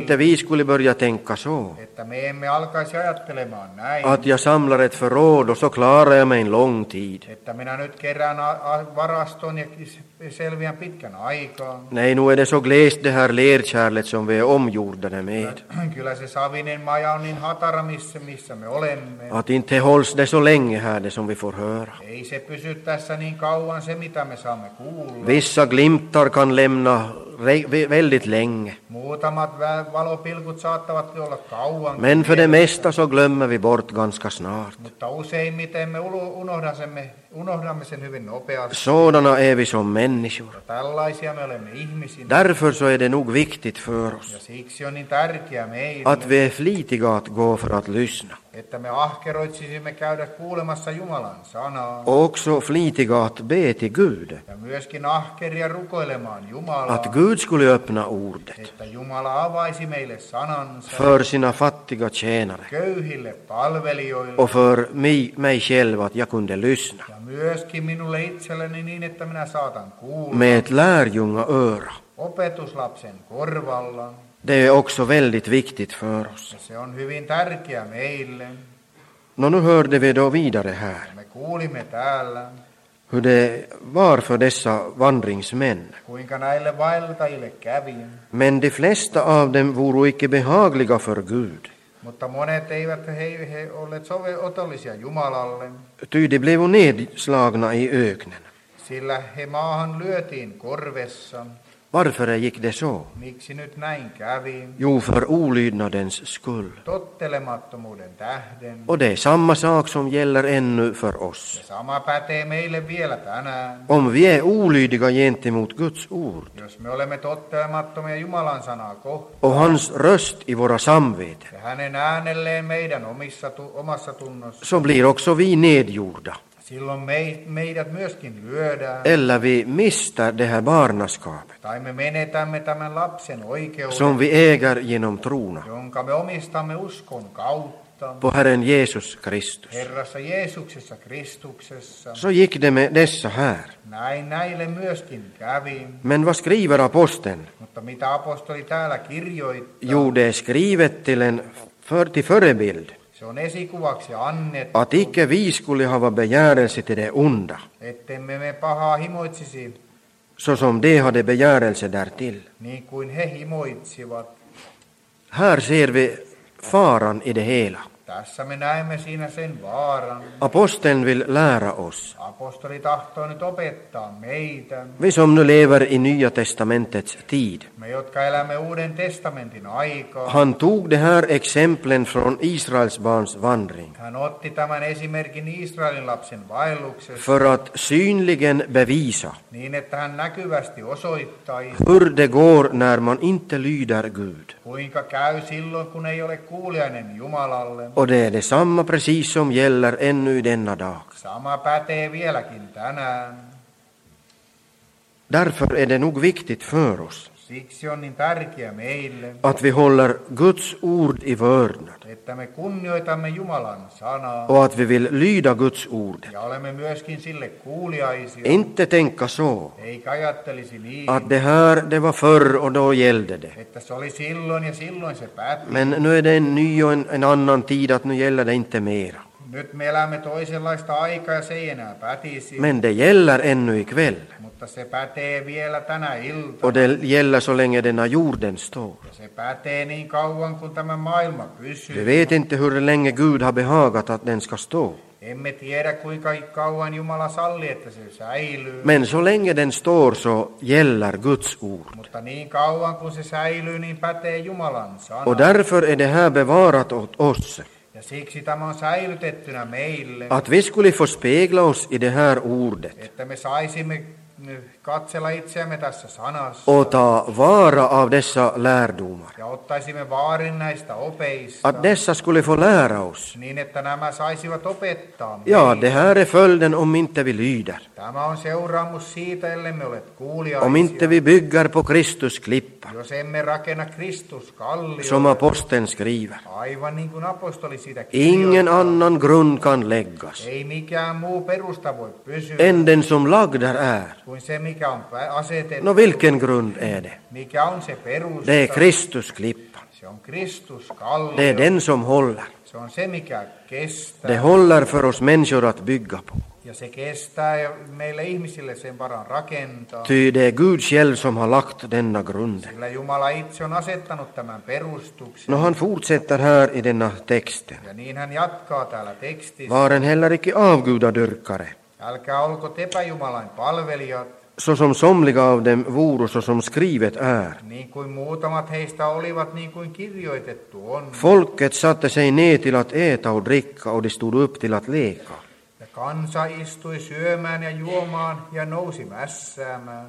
inte vi skulle börja tänka så. Että me emme alkaisi ajattelemaan näin. Att jag samlar ett förråd och så klarar jag mig en lång tid. Että minä nyt kerään a- a- varaston ja selviän pitkän aikaa. Nej, nu är det så glest det här lerkärlet som vi är omgjordade med. Kyllä se savinen maja on niin hatara, missä, missä me olemme. Att inte hålls det så länge här det som vi får höra. Ei se pysy tässä niin kauan se, mitä me saamme kuulla. Vissa glimtar kan lämna re- väldigt länge. Muutamat vä- valopilkut saattavat olla kauan. Men för det mesta så glömmer vi bort ganska snart. Mutta useimmiten me ulo- unohdamme, unohdamme sen hyvin nopeasti. Sådana är vi som människor. Ja tällaisia me olemme ihmisinä. Därför så är det nog viktigt för oss Ja siksi on niin tärkeää meille, att vi är flitiga att gå för att lyssna. että me ahkeroitsisimme käydä kuulemassa Jumalan sanaa. Och också flitiga att be till Gud. Ja myöskin ahkeria rukoilemaan Jumalaa, Att Gud skulle öppna ordet että Jumala avaisi meille sanansa för sina fattiga tjänare. köyhille palvelijoille Och för mig, mig själv att jag kunde lyssna. ja myöskin minulle itselleni niin, että minä saatan kuulla Med ett lärjungaöra. opetuslapsen korvalla. Det är också väldigt viktigt för oss. Ja se on hyvin tärkeä meille. Nå, nu hörde vi då vidare här Me kuulimme täällä, hur det var för dessa vandringsmän. kuinka näille vaeltajille kävi. Men de flesta av dem vore icke behagliga för Gud. Mutta monet eivät he, he olleet sove otollisia Jumalalle, Ty de blev nedslagna i öknen. sillä he maahan lyötiin korvessa. Varför gick det så? Miksi nyt näin kävi? Jo, för olydnadens skull. Tottelemattomuuden tähden. Och det är samma sak som gäller ännu för oss. Ja sama pätee meille vielä tänään. Om vi är olydiga gentemot Guds ord Jos me olemme tottelemattomia Jumalan sanaa kohtaan och hans röst i våra samveten, ja hänen äänelleen meidän omissa tu, omassa tunnossa, så blir också vi nedgjorda. silloin me, meidät myöskin lyödään. Eller vi mister det här barnaskapet Tai me menetämme tämän lapsen oikeuden, som vi äger genom trona jonka me omistamme uskon kautta. på Herren Jesus Kristus. Herrassa Jeesuksessa Kristuksessa. Så gick det med dessa här. Näin näille myöskin kävi. Men vad skriver aposteln? Mutta mitä apostoli täällä kirjoittaa? Jo, det är skrivet till en för, till förebild Se on esikuvaksi annettu, att icke vi skulle hava begärelse till det onda, ettemme me pahaa himoitsisi så som de hade begärelse därtill. niin kuin he himoitsivat. Här ser vi faran i det hela. Tässä me näemme siinä sen vaaran. Aposteln vill lära oss, Apostoli tahtoo nyt opettaa meitä, vi som nu lever i Nya testamentets tid. me jotka elämme Uuden testamentin aikaa. Han tog de här exemplen från Israels barns vandring Hän otti tämän esimerkin Israelin lapsen vaelluksesta för att synligen bevisa niin, että hän näkyvästi osoittaisi, hur det går när man inte lyder Gud. kuinka käy silloin, kun ei ole kuulijainen Jumalalle. Och det är detsamma precis som gäller ännu i denna dag. Sama pätee vieläkin tänään. Därför är det nog viktigt för oss Siksi on niin tärkeä meille, att vi håller Guds ord i vördnad että me kunnioitamme Jumalan sanaa och att vi vill lyda Guds ord. ja olemme myöskin sille kuuliaisia, Inte tänka så eikä ajattelisi niin, att det här det var förr och då gällde det. että se oli silloin ja silloin se päti. Men nu är det en ny och en, en annan tid att nu gäller det inte mera. Nyt me elämme toisenlaista aikaa ja se ei enää pätisi, Men det gäller ännu ikväll. mutta se pätee vielä tänä iltana. Och det gäller så länge denna jorden står. Ja se pätee niin kauan kuin tämä maailma Vi pysyy. vet inte hur länge Gud har behagat att den ska stå. Emme tiedä kuinka kauan Jumala sallii, että se säilyy. Men så länge den står så gäller Guds ord. Mutta niin kauan kuin se säilyy, niin pätee Jumalan sana. Och därför är det här bevarat åt oss. Ja siksi tämä on säilytettynä meille, Att vi skulle få spegla oss i det här ordet että me saisimme katsella itseämme tässä sanassa och ta vara av dessa lärdomar. ja ottaisimme vaarin näistä opeista, Att dessa skulle få lära oss. niin että nämä saisivat opettaa Ja, meitä. det här är följden om inte vi lyder. Tämä on seuraamus siitä, ellei me ole Om inte kuuliaisia, vi bygger på Kristus klippa, jos emme rakenna Kristus kalliolle, som aposteln skriver. aivan niin kuin apostoli siitä Ingen kirjoittaa. annan grund kan läggas Ei mikään muu perusta voi pysyä än den som lagd där är. kuin se, mikä on asetettu. Nå, vilken grund är det? Mikä on se perusta? Det är Kristus klippa. Se on Kristus kallio. Det är den som håller. Se on se, mikä kestää. Det håller för oss människor att bygga på. Ja se kestää ja meille ihmisille sen varan rakentaa. Ty det är Gud själv som har lagt denna grund. Sillä Jumala itse on asettanut tämän perustuksen. No han fortsätter här i denna texten. Ja niin hän jatkaa täällä tekstissä. Varen heller icke avgudadyrkare, Älkää olko epäjumalain palvelijat, så som somliga av dem voro, så som skrivet är. niin kuin muutamat heistä olivat, niin kuin kirjoitettu on. Folket satte sig ner till att äta och dricka, och de stod upp till att leka. Ja kansa istui syömään ja juomaan ja nousi mässäämään.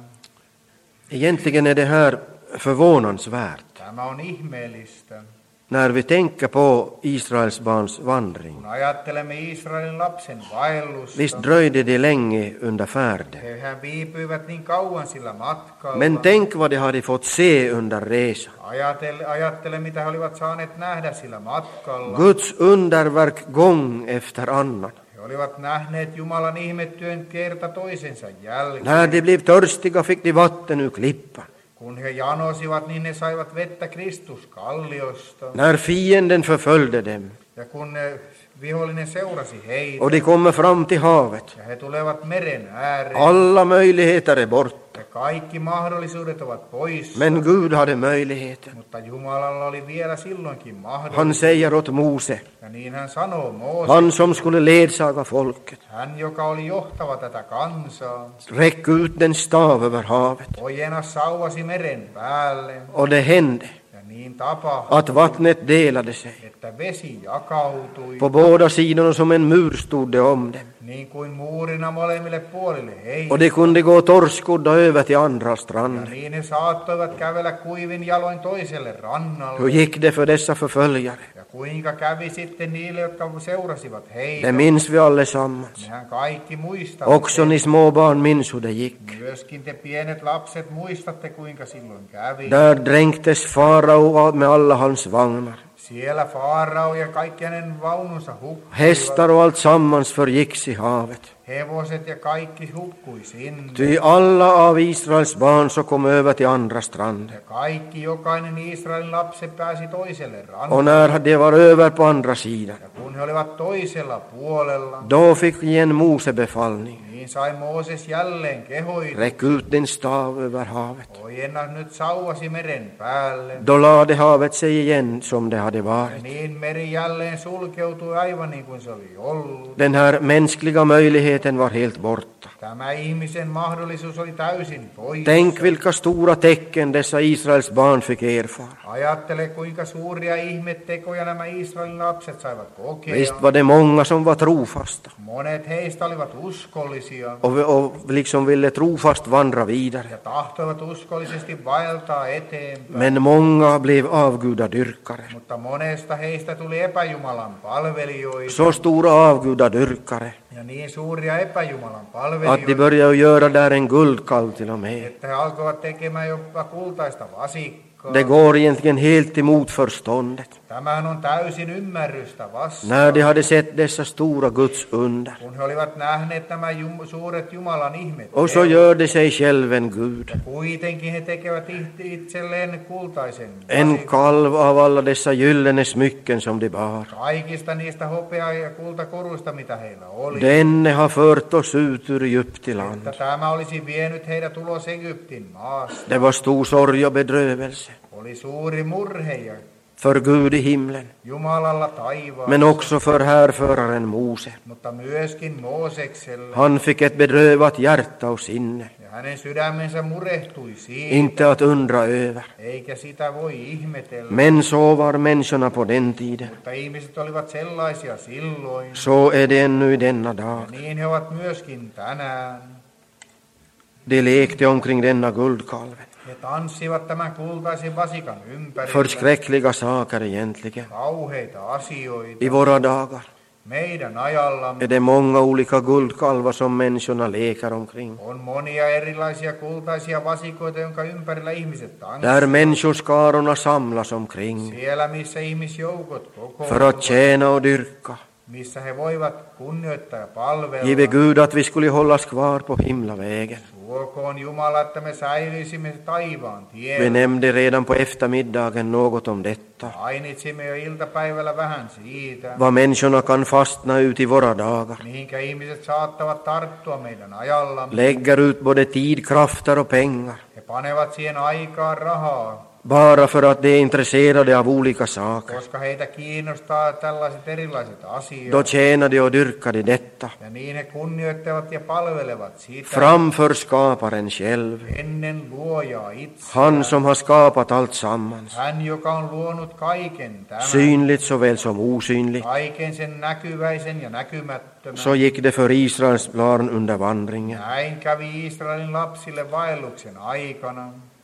Egentligen är det här förvånansvärt Tämä on ihmeellistä. när vi tänker på Israels barns vandring. Kun ajattelemme Israelin lapsen vaellusta, Visst dröjde det länge under färden. hehän viipyivät niin kauan sillä matkalla. Men tänk vad de hade fått se under resan. Ajattele, ajattele, mitä he olivat saaneet nähdä sillä matkalla. Guds underverk gång efter annan. He olivat nähneet Jumalan ihmetyön kerta toisensa jälkeen. När de blev törstiga fick de vatten ur klippan. Kun he janosivat, niin ne saivat vettä Kristuskalliosta. När fienden förföljde dem Ja kun eh, vihollinen seurasi heitä, och de kommer fram till havet, ja he tulevat meren ääreen, alla möjligheter är borta. ja kaikki mahdollisuudet ovat poissa. Men Gud hade möjligheten. Mutta Jumalalla oli vielä silloinkin Han mahdollisuus. säger åt Mose, Ja niin hän sanoo Moose, han som skulle ledsaga folket, hän joka oli johtava tätä kansaa, räck ut den stav över havet. ojena sauvasi meren päälle. Och det hände Ja niin tapahtui, att vattnet delade sig. että vesi jakautui, På båda sidorna som en mur stod det om dem. niin kuin muurina molemmille puolille heistä. Och de kunde gå torrskodda över till andra Ja stranden. niin he saattoivat kävellä kuivin jaloin toiselle rannalle. Hur gick det för dessa förföljare? Ja kuinka kävi sitten niille, jotka seurasivat heitä? Det minns vi allesammans. Mehän kaikki muistamme. Också ni små barn minns hur det gick. Myöskin te pienet lapset muistatte, kuinka silloin kävi. Där dränktes farao med alla hans vagnar. Siellä Faarao ja kaikki hänen vaununsa hukkuivat. Hästar och allt sammans förgicks i havet. Hevoset ja kaikki hukkui sinne. Ty alla av Israels barn så kom över till andra stranden. Ja kaikki, jokainen Israelin lapsi pääsi toiselle rannalle. Och när de var över på andra sidan, Ja kun he olivat toisella puolella, då fick igen Mose befallning. niin sai Mooses jälleen kehoituksen. Räck ut din stav över havet. Ojenna nyt sauvasi meren päälle. Då lade havet sig igen som det hade Ja varit. niin meri jälleen sulkeutui aivan niin kuin se oli ollut. Den här mänskliga möjligheten var helt borta. Tämä ihmisen mahdollisuus oli täysin poissa. Tänk vilka stora tecken dessa Israels barn fick erfara. Ajattele, kuinka suuria ihmettekoja nämä Israelin lapset saivat kokea. Visst var det många som var trofasta Monet heistä olivat uskollisia och, och liksom ville trofast vandra vidare. ja tahtoivat uskollisesti vaeltaa eteenpäin. Men många blev avgudadyrkare. Mutta monesta heistä tuli epäjumalan palvelijoita Så stora avgudadyrkare ja niin suuria epäjumalan att de palvelijoita, började göra där en guldkalv till och med. että he alkoivat tekemään jopa kultaista vasikkaa. Det går egentligen helt emot förståndet. Tämähän on täysin ymmärrystä vastaan. När de hade sett dessa stora Guds under. Kun he olivat nähneet nämä jum, suuret Jumalan ihmet. Och så gör de sig själv en Gud. Ja kuitenkin he tekevät itselleen kultaisen En vasikan. kalv av alla dessa gyllene smycken som de bar. Kaikista niistä hopea- ja kultakoruista, mitä heillä oli. Denne har fört oss ut ur Että Egyptiland. tämä olisi vienyt heidät ulos Egyptin maasta. Det var stor sorg och bedrövelse Oli suuri murhe ja för Gud i himlen, Jumalalla taivaassa, men också för härföraren Mose. mutta myöskin Mooseksella. Han fick ett bedrövat hjärta och sinne, Ja hänen sydämensä murehtui siitä, inte att undra över. eikä sitä voi ihmetellä. Men så var människorna på den tiden. Mutta ihmiset olivat sellaisia silloin, Så är det ännu i denna dag. ja niin he ovat myöskin tänään. De lekte omkring denna guldkalven. He tanssivat tämän kultaisen vasikan ympärillä. Förskräckliga saker egentligen. Kauheita asioita. I våra dagar Meidän ajallamme är det många olika guldkalvar som människorna leker omkring. on monia erilaisia kultaisia vasikoita, jonka ympärillä ihmiset Där tanssivat. människoskarorna samlas omkring Siellä, missä ihmisjoukot för att kokoontuvat, tjäna och dyrka missä he voivat kunnioittaa ja palvella. Give Gud att vi skulle hållas kvar på himlavägen. Suokoon Jumala, että me säilyisimme taivaan Vi tiellä. nämnde redan på eftermiddagen något om detta. Mainitsimme jo iltapäivällä vähän siitä, Vad människorna kan fastna ut i våra dagar. mihinkä ihmiset saattavat tarttua meidän ajallamme. Lägger ut både tid, krafter och pengar. He panevat siihen aikaan rahaa, Bara för att de är intresserade av olika saker. koska heitä kiinnostaa tällaiset erilaiset asiat. Då tjänar de och dyrkar de detta. Ja niin he kunnioittavat ja palvelevat sitä Framför skaparen själv. ennen luojaa itse. Han som har skapat allt sammans. Hän, joka on luonut kaiken tämän, Synligt såväl som osynligt. kaiken sen näkyväisen ja näkymättömän. Så gick det för Israels barn under vandringen. Näin kävi Israelin lapsille vaelluksen aikana.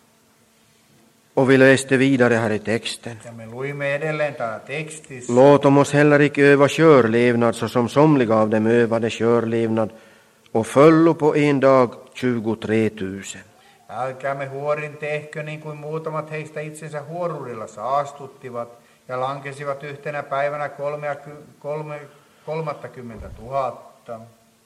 Och vi läste vidare här i texten. Ja me luimme edelleen täällä tekstissä. Låt oss heller icke öva körlevnad så som somliga av dem övade körlevnad och föllo på en dag tjugotre tusen. Älkäämme huorin tehkö niin kuin muutamat heistä itsensä huoruudella saastuttivat ja lankesivat yhtenä päivänä kolmattakymmentä tuhatta.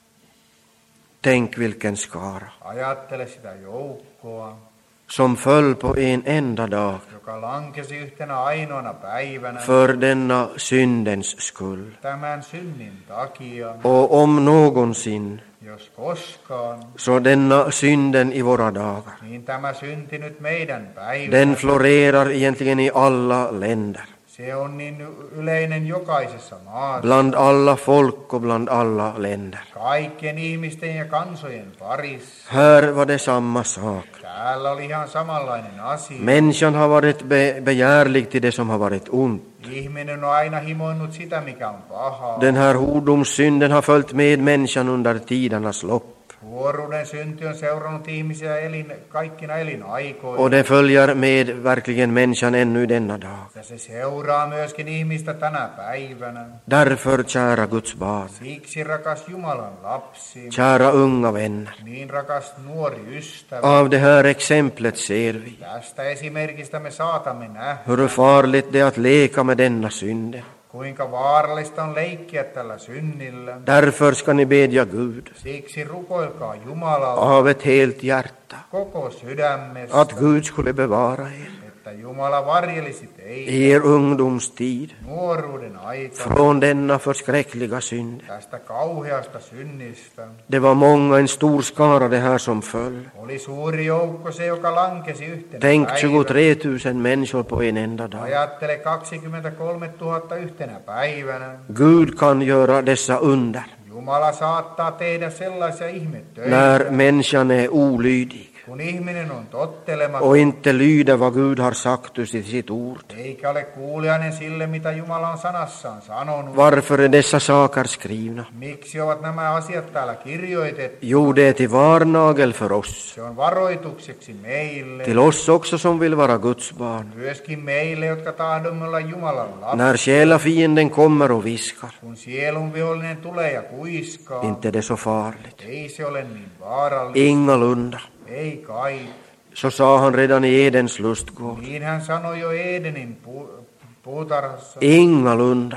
Tänk vilken skara Ajattele sitä joukkoa, som föll på en enda dag joka lankesi yhtenä ainoana päivänä för denna syndens skull. tämän synnin takia. Och om någonsin Jos koskaan, så denna synden i våra dagar, niin tämä synti nyt meidän päivänä. den florerar egentligen i alla länder, Se on niin yleinen jokaisessa maassa. bland alla folk och bland alla länder. Kaikkien ihmisten ja kansojen parissa. Här var det samma sak. Täällä oli ihan samanlainen asia. Människan har varit be- begärlig till det som har varit ont. Ihminen on aina himoinnut sitä, mikä on pahaa. Den här hordomssynden har följt med människan under tidernas lopp. Huoruuden synti on seurannut ihmisiä elin, kaikkina elinaikoina. Och det följer med verkligen människan ännu denna dag. Ja se seuraa myöskin ihmistä tänä päivänä. Därför, kära Guds barn, Siksi rakas Jumalan lapsi, kära unga vänner, niin rakas nuori ystävä. av det här exemplet ser vi Tästä esimerkistä me saatamme nähdä, hur farligt det är att leka med denna synden. kuinka vaarallista on leikkiä tällä synnillä. Därför ska ni bedja Gud Siksi rukoilkaa Jumalalla av ett helt hjärta koko sydämestä, att Gud skulle bevara er että Jumala varjelisi teitä i er ungdomstid nuoruuden aikana från denna förskräckliga synd. tästä kauheasta synnistä. Det var många, en stor skara det här som föll. Oli suuri joukko se, joka lankesi yhtenä Tänk päivänä. tjugotre tusen människor på en enda dag. Ajattele kaksikymmentäkolme tuhatta yhtenä päivänä. Gud kan göra dessa under Jumala saattaa tehdä sellaisia ihmetöitä, när människan är olydig kun ihminen on tottelematon, och inte lyder vad Gud har sagt i sitt ord. eikä ole kuulijainen sille, mitä Jumala on sanassaan sanonut. Varför är dessa saker skrivna? Miksi ovat nämä asiat täällä kirjoitettu? Jo, det är till varnagel för oss, Se on varoitukseksi meille, till oss också som vill vara Guds barn. myöskin meille, jotka tahdomme olla Jumalan lapsia. När själafienden kommer och viskar, Kun sielun vihollinen tulee ja kuiskaa, inte är det så farligt. ei se ole niin vaarallista, Ingalunda. ei kai. Så sa han redan i Edens lustgård. Niin hän sanoi jo Edenin pu- puutarhassa, Ingalunda.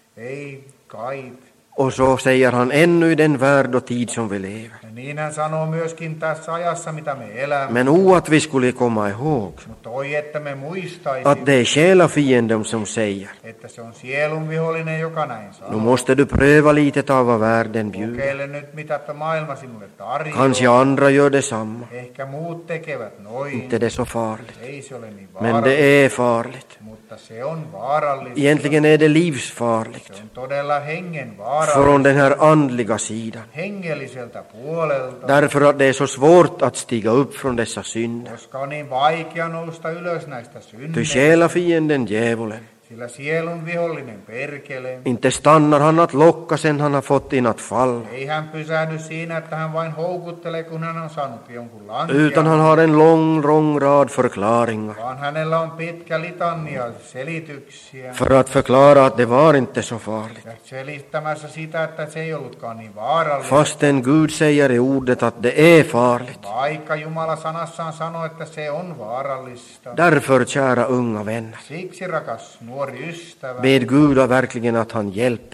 ei kai. Och så säger han ännu i den värld och tid som vi lever. Ja niin hän sanoo myöskin tässä ajassa, mitä me elämme. Men o att vi skulle komma ihåg Mutta oi, että me att muistaisimme, det är själafienden som säger. että se on sielun vihollinen, joka näin Nu sanoo. måste du pröva lite av vad världen bjuder. Kokeile nyt, mitä että maailma sinulle Kanske tarjoaa. andra gör detsamma. Ehkä muut tekevät noin. Inte det är så farligt. Ei se ole niin Men det vaarallista, är farligt. mutta se on vaarallista. Egentligen är det livsfarligt. Se on todella hengen Från vaarallista, den här andliga sidan. hengelliseltä puolelta, Därför att det är så svårt att stiga upp från dessa synder. koska on niin vaikea nousta ylös näistä Ty synneistä. själafienden, djävulen, Sillä sielun vihollinen perkele. inte stannar han att locka sen han har fått in att falla. Ei hän pysähdy siinä, että hän vain houkuttelee, kun hän on saanut jonkun Utan han lankean, har en lång, lång rad förklaringar vaan hänellä on pitkä litania selityksiä. för att förklara att det var inte så farligt. Ja selittämässä sitä, että se ei ollutkaan niin vaarallista. Fastän Gud säger i ordet att det är farligt. Vaikka Jumala sanassaan sanoo, että se on vaarallista. Därför, kära unga vänner, Siksi, rakas nuori ystävä, bed Gud verkligen att han hjälper er.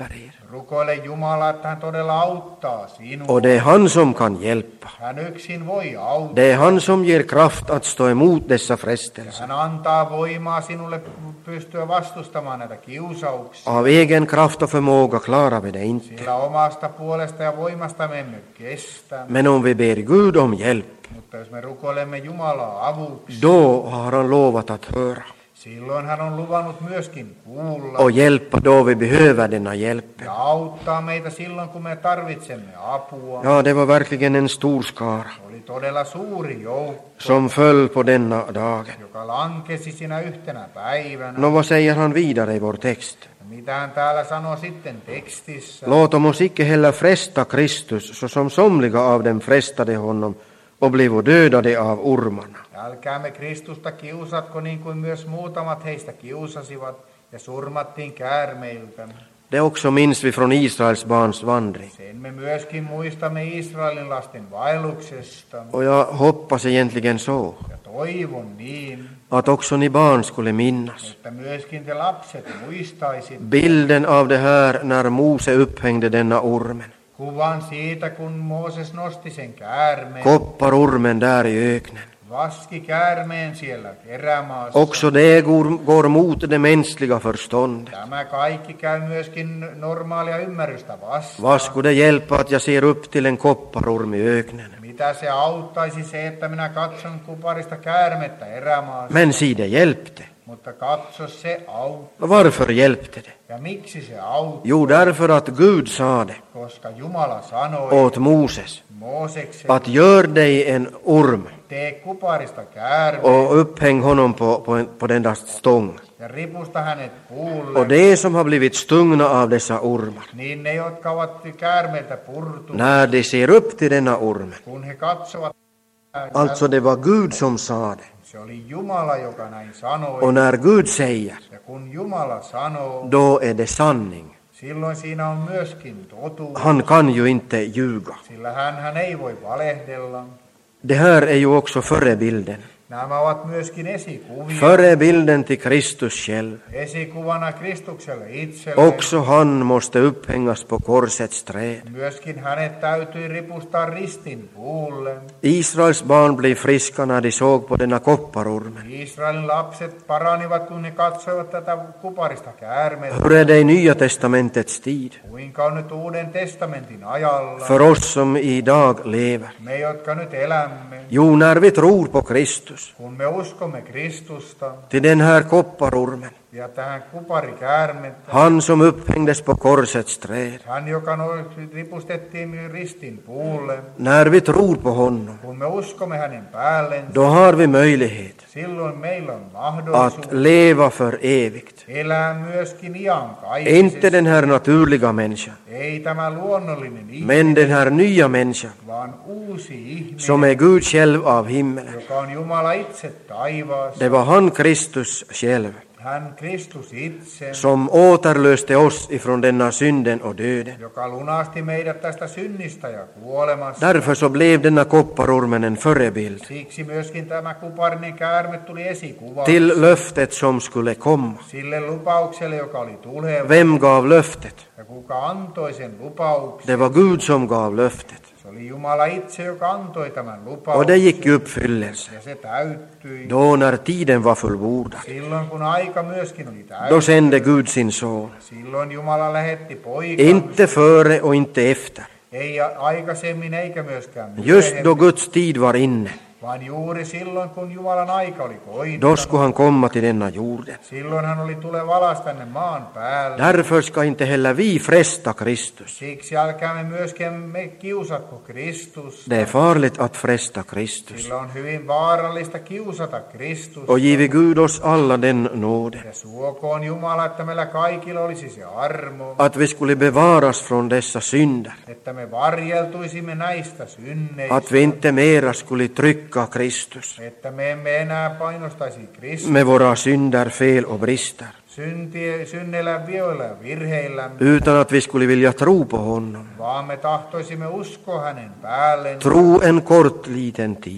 Rukoile Jumalaa, että hän todella auttaa sinua. Och det är han som kan hjälpa. Hän yksin voi auttaa. Det är han som ger kraft att stå emot dessa Ja frestelser. hän antaa voimaa sinulle pystyä vastustamaan näitä kiusauksia. Av egen kraft och förmåga klarar vi det inte. Sillä omasta puolesta ja voimasta me emme kestä. Men om vi ber Gud om hjälp, Mutta jos me rukoilemme Jumalaa avuksi, då har han lovat att höra silloin hän on luvannut myöskin kuulla och hjälpa då vi behöver denna hjälp. ja auttaa meitä silloin, kun me tarvitsemme apua. Ja, det var verkligen en stor skara Oli todella suuri joukko, som föll på denna dagen. joka lankesi sinä yhtenä päivänä. Nå, vad säger han vidare i vår text? Ja mitä hän täällä sanoo sitten tekstissä? Låtom oss icke heller fresta Kristus, så som somliga av dem frestade honom och blev dödade av ormarna. Älkäämme Kristusta kiusatko niin kuin myös muutamat heistä kiusasivat ja surmattiin käärmeiltä. Det också minns vi från Israels barns vandring. Sen me myöskin muistamme Israelin lasten vaelluksesta. Och jag hoppas egentligen så, Ja toivon niin, att också ni barn skulle minnas että myöskin te lapset muistaisitte bilden av det här när Mose upphängde denna ormen. kuvan siitä, kun Mooses nosti sen käärmeen, Kopparormen där i öknen. vaski käärmeen siellä erämaassa. Också det går, går mot det mänskliga förståndet. Tämä kaikki käy myöskin normaalia ymmärrystä vastaan. Vad skulle det hjälpa att jag ser upp till en kopparorm i öknen? Mitä se auttaisi se, että minä katson kuparista käärmettä erämaassa? Men si, det hjälpte. Mutta katso, se auttaa. Och varför hjälpte det? Ja miksi se auttaa? Jo, därför att Gud sa det Koska Jumala sanoi åt Moses Moosekselle, att gör dig en orm tee kuparista käärmeen och upphäng honom på, på, en, på den där stång. ja ripusta hänet puulle. Och det som har blivit stungna av dessa ormar, Niin ne, jotka ovat käärmeiltä purtuneet, när de ser upp till denna orm, kun he katsovat, alltså det var Gud som sa det. se oli Jumala, joka näin sanoi. Och när Gud säger, Ja kun Jumala sanoo, då är det sanning. silloin siinä on myöskin totuus, Han kan ju inte ljuga. sillä hän, hän ei voi valehdella. Det här är ju också förebilden. Nämä ovat myöskin esikuvia, Förebilden till Kristus själv. esikuvana Kristukselle itselleen. Också han måste upphängas på korsets träd. Myöskin hänet täytyi ripustaa ristin puulle. Israels barn blev friska när de såg på denna kopparormen. Israelin lapset paranivat, kun he katsoivat tätä kuparista käärmettä. Hur är det i Nya testamentets tid? Kuinka on nyt Uuden testamentin ajalla? För oss som idag lever. Me, jotka nyt elämme, Jo, när vi tror på Kristus, kun me uskomme Kristusta till den här kopparormen, ja tähän kuparikäärmettä, han som upphängdes på korsets träd. hän, joka no- ripustettiin ristin puulle, När vi tror på honom, kun me uskomme hänen päällensä, då har vi möjlighet silloin meillä on att mahdollisuus leva för evigt. elää myöskin Inte iankaikkisesti. den här naturliga människan, Ei tämä luonnollinen ihminen, men den här nya människan vaan uusi ihminen, som är Gud själv av himmelen. joka on Jumala itse taivaassa. Det var han, Kristus själv, Hän Kristus itse, som återlöste oss ifrån denna synden och döden. joka lunasti meidät tästä synnistä ja kuolemasta. Därför så blev denna kopparormen en förebild Siksi myöskin tämä kuparinen käärme tuli esikuva till löftet som skulle komma. sille lupaukselle, joka oli tuleva. Vem gav löftet? Ja kuka antoi sen lupauksen? Det var Gud som gav löftet. Se oli Jumala itse, joka antoi tämän Och det lupauksen. gick i uppfyllelse Ja se täyttyi. då när tiden var fullbordad. Silloin kun aika myöskin oli Då täyttynyt. sände Gud sin son. Silloin Jumala lähetti poikansa. Inte före och inte efter. Ei aikaisemmin eikä myöskään Just då myöhemmin, Guds tid var inne, vaan juuri silloin, kun Jumalan aika oli då koittanut. skulle han komma till denna jorden. Silloin hän oli tuleva alas tänne maan päälle. Därför ska inte heller vi fresta Kristus. Siksi älkäämme myöskään me kiusatko Kristusta. Det är farligt att fresta Kristus. Sillä on hyvin vaarallista kiusata Kristusta. Och give Gud oss alla den nåden, Ja suokoon Jumala, että meillä kaikilla olisi se armo, att vi skulle bevaras från dessa synder, että me varjeltuisimme näistä synneistä, att vi inte mera skulle trycka Kristus että me emme enää painostaisi Kristusta med våra synder, fel och brister, syntiä, synneillä, vioilla ja virheillä, utan att vi skulle vilja tro på honom. vaan me tahtoisimme uskoa hänen päällensä, Tro en kort liten tid,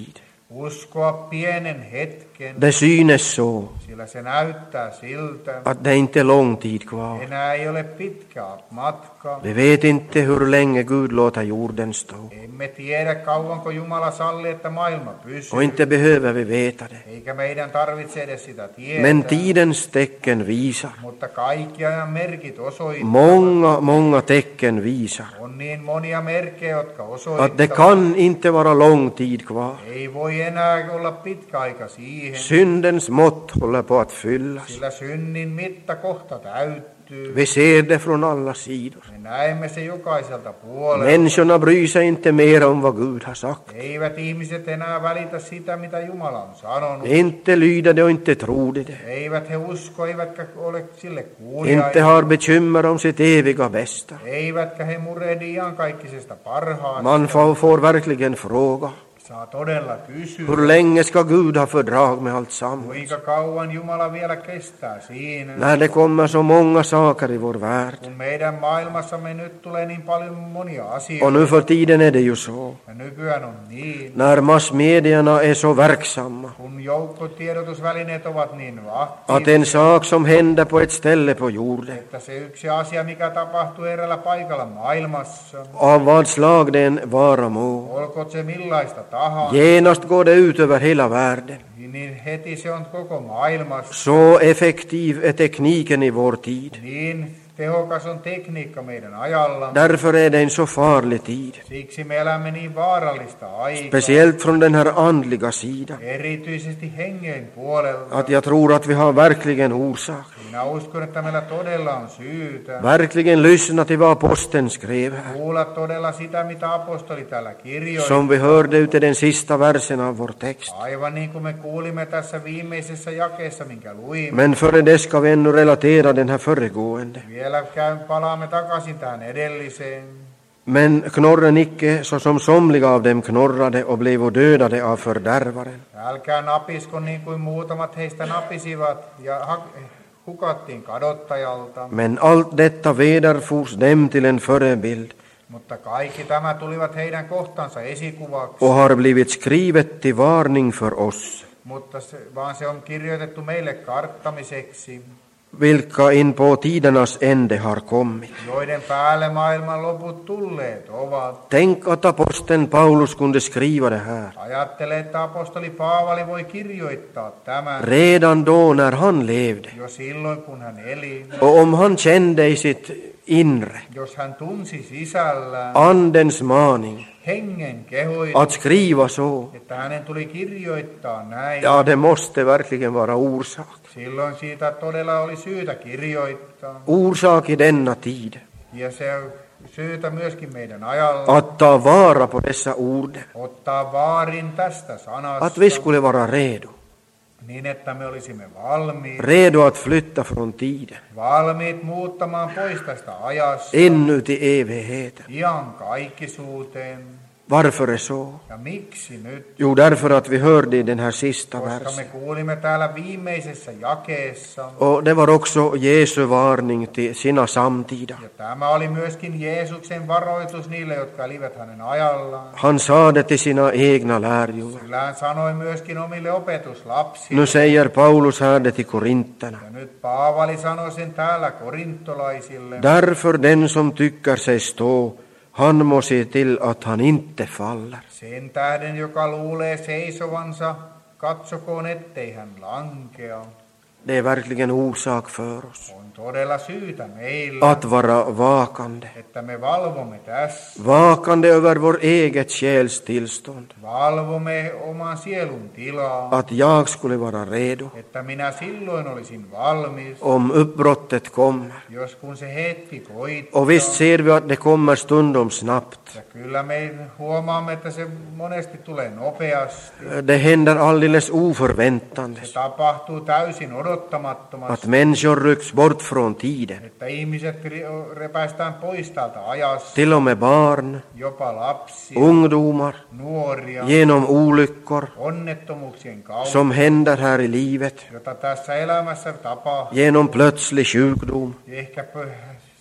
Uskoa pienen hetken, Det synes så sillä se näyttää siltä. att det inte är lång tid kvar. Enää ei ole pitkä matka. Vi vet inte hur länge Gud låter jorden stå. Emme tiedä kauanko Jumala sallii, että maailma pysyy. Och inte behöver vi veta det. Eikä meidän tarvitse edes sitä tietää. Men tidens tecken visar. Mutta kaikki ajan merkit osoittavat. Många, många tecken visar. On niin monia merkkejä, jotka Att osoittavat. det kan inte vara lång tid kvar. Ei voi enää olla pitkä aika siihen. Syndens mått håller på att fyllas. Sillä synnin mitta kohta täyttyy. Vi ser det från alla sidor. Me näemme se jokaiselta puolelta. Människorna bryr sig inte mer om vad Gud har sagt. Eivät ihmiset enää välitä sitä, mitä Jumala on sanonut. Inte lyder det och inte tror de det. Eivät he usko, eivätkä ole sille kuuliaisia. Inte har bekymmer om sitt eviga bästa. Eivätkä he murehdi iankaikkisesta parhaasta. Man får, får verkligen fråga. Saa todella kysyä. Hur länge ska Gud ha fördrag med allt sammans? Kuinka kauan Jumala vielä kestää siinä? När det kommer så många saker i vår värld. Kun meidän maailmassamme nyt tulee niin paljon monia asioita. Och nu för tiden är det ju så. Ja nykyään on niin. När massmedierna är så verksamma. Kun joukkotiedotusvälineet ovat niin Att en aktiivisia. sak som händer på ett ställe på jorden. Että se yksi asia, mikä tapahtuu eräällä paikalla maailmassa. Av vad slag den vara må. Olkoon se millaista tahansa. Genast går det ut över hela världen. Niin heti se on koko maailmassa. Så effektiv är tekniken i vår tid. Niin tehokas on tekniikka meidän ajalla. Därför är det en så farlig tid. Siksi me elämme niin vaarallista aikaa. Speciellt från den här andliga sidan. Erityisesti hengen puolelta. Att jag tror att vi har verkligen orsak. Minä uskon, että meillä todella on syytä. Verkligen lyssna till vad aposteln skrev här. Kuulla todella sitä, mitä apostoli täällä kirjoitti. Som vi hörde ut i den sista versen av vår text. Aivan niin kuin me kuulimme tässä viimeisessä jakeessa, minkä luimme. Men före det ska vi ännu relatera den här föregående. Vielä käyn, palaamme takaisin tähän edelliseen. Men knorren icke så som somliga av dem knorrade och blev dödade av fördärvaren. Älkää napisko niin kuin muutamat heistä napisivat ja ha- hukattiin kadottajalta. Men allt detta vederfors dem till en förebild Mutta kaikki tämä tulivat heidän kohtansa esikuvaksi. och har blivit skrivet till varning för oss, Mutta se, vaan se on kirjoitettu meille karttamiseksi, vilka in på tidernas ände har kommit. joiden päälle maailman loput tulleet ovat. Tänk att aposteln Paulus kunde skriva det här. Ajattele, että apostoli Paavali voi kirjoittaa tämän Redan då när han levde. jo silloin, kun hän eli. Och om han kände i sitt inre Jos hän tunsi sisällään andens maning hengen kehoin, att skriva så, että hänen tuli kirjoittaa näin, ja det måste verkligen vara orsak. silloin siitä todella oli syytä kirjoittaa. Orsak i denna tid. Ja se on syytä myöskin meidän ajalla Att ta vara på dessa ord. ottaa vaarin tästä sanasta, Att vi skulle vara redo. niin että me olisimme valmiit, Redo att flytta från tiden. valmiit muuttamaan pois tästä ajasta Ännu till evigheten. ihan kaikkisuuteen. Varför är så? Ja miksi nyt? Jo, därför att vi hörde i den här sista Koska me versen. kuulimme täällä viimeisessä jakeessa, Och det var också Jesu varning till sina samtida. ja tämä oli myöskin Jeesuksen varoitus niille, jotka elivät hänen ajallaan. Han sa det till sina egna lärjungar. Sillä hän sanoi myöskin omille opetuslapsille. Nu säger Paulus här det till korinterna. Ja nyt Paavali sanoi sen täällä korintolaisille. Därför den som tycker sig stå, han må se till att han inte faller. Sen tähden, joka luulee seisovansa, katsokoon ettei hän lankea. Det är verkligen orsak för oss On todella syytä meillä, att vara vakande. että me valvomme tässä. Vakande över vår eget själstillstånd. Valvomme oman sielun tilaa, Att jag skulle vara redo että minä silloin olisin valmis, om uppbrottet kommer. jos kun se hetki koittaa. Och visst ser vi att det kommer stundom snabbt. Ja kyllä me huomaamme, että se monesti tulee nopeasti. Det händer alldeles Se oförväntandes. tapahtuu täysin odottamattomasti, Att människor rycks bort från tiden. että ihmiset ri- repäistään pois täältä ajasta, Till och med barn, jopa lapsia, ungdomar, nuoria, genom olyckor onnettomuuksien kautta, som händer här i livet. jota tässä elämässä tapahtuu. Genom plötslig sjukdom. Ehkä pö-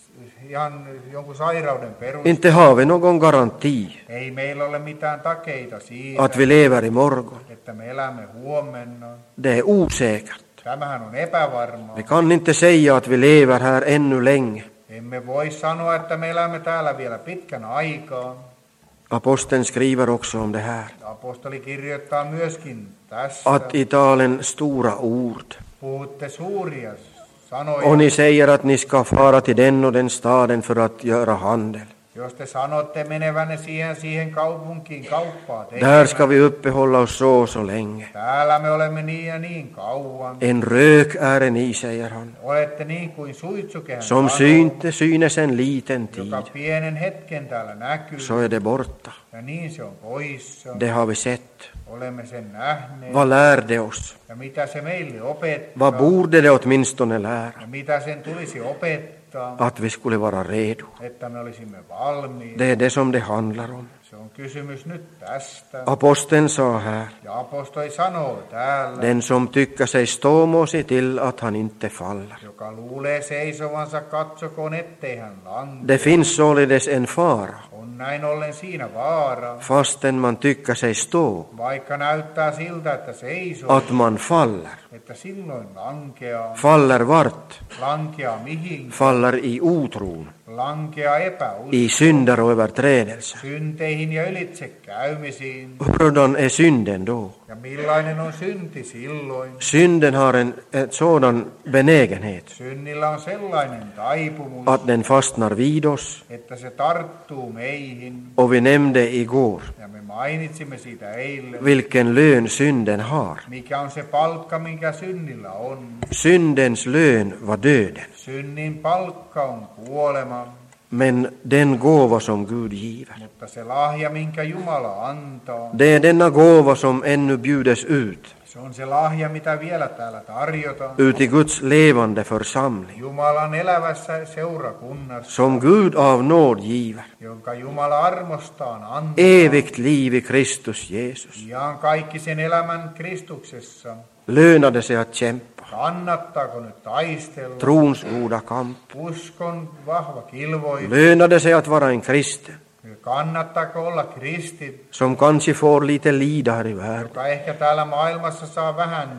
ihan jonkun sairauden perusteella. Inte har vi någon garanti Ei meillä ole mitään takeita siitä, att vi lever imorgon. että me elämme huomenna. Det är osäkert. Tämähän on epävarmaa. Vi kan inte säga att vi lever här ännu länge. Emme voi sanoa, että me elämme täällä vielä pitkän aikaa. Aposteln skriver också om det här. Apostoli kirjoittaa myöskin tästä. Att i talen stora ord. Puhutte suuria sanoja. Och ni säger att ni ska fara till den och den staden för att göra handel. Jos te sanotte menevänne siihen, siihen kaupunkiin kauppaa Där ska tekemään. vi uppehålla oss så och så länge. Täällä me olemme niin ja niin kauan. En rök är ni, säger han, Olette niin kuin suitsukehän som synte synes en liten tid. joka pienen hetken täällä näkyy. Så är det borta. Ja niin se on poissa. Det har vi sett. Olemme sen nähneet. Vad lär det oss? Ja mitä se meille opettaa. Vad borde det åtminstone lära? Ja mitä sen tulisi opettaa. Att vi skulle vara redo. Että me olisimme valmiita. Det är det som det handlar om. Se on kysymys nyt tästä. Aposteln sa här, Ja apostoli sanoo täällä. den som tycker sig stå må se till att han inte faller. Joka luulee seisovansa, katsokoon ettei hän langea. Det finns således en fara, On näin ollen siinä vaara. fastän man tycker sig stå, Vaikka näyttää siltä, että seisoo. att man faller. Että silloin lankeaa. Faller vart? Lankeaa mihin? Faller i otron, Lankeaa epäuskoon. i synder och överträdelser. Synteihin ja ylitse käymisiin. Hurdan är synden då? Ja millainen on synti silloin? Synden har en, en sådan benägenhet Synnillä on sellainen taipumus, att den fastnar vid oss. että se tarttuu meihin. Och vi nämnde igår Ja me mainitsimme siitä eilen, vilken lön synden har. mikä on se palkka, minkä synnillä on. Syndens lön var döden, Synnin palkka on kuolema, men den gåva som Gud giver, mutta se lahja, minkä Jumala antaa, det är denna gåva som ännu bjudes ut, se on se lahja, mitä vielä täällä tarjotaan. ut i Guds levande församling, Jumalan elävässä seurakunnassa, som Gud av nåd giver. jonka Jumala armostaan antaa. Evigt liv i Kristus Jesus. Ihan kaikki sen elämän Kristuksessa. Lönar det sig att kämpa, Kannattaako nyt taistella? trons goda kamp? Uskon vahva kilvoilu. Lönar det sig att vara en kristen, Kannattaako olla kristit, som kanske får lite lida här i världen, joka ehkä täällä maailmassa saa vähän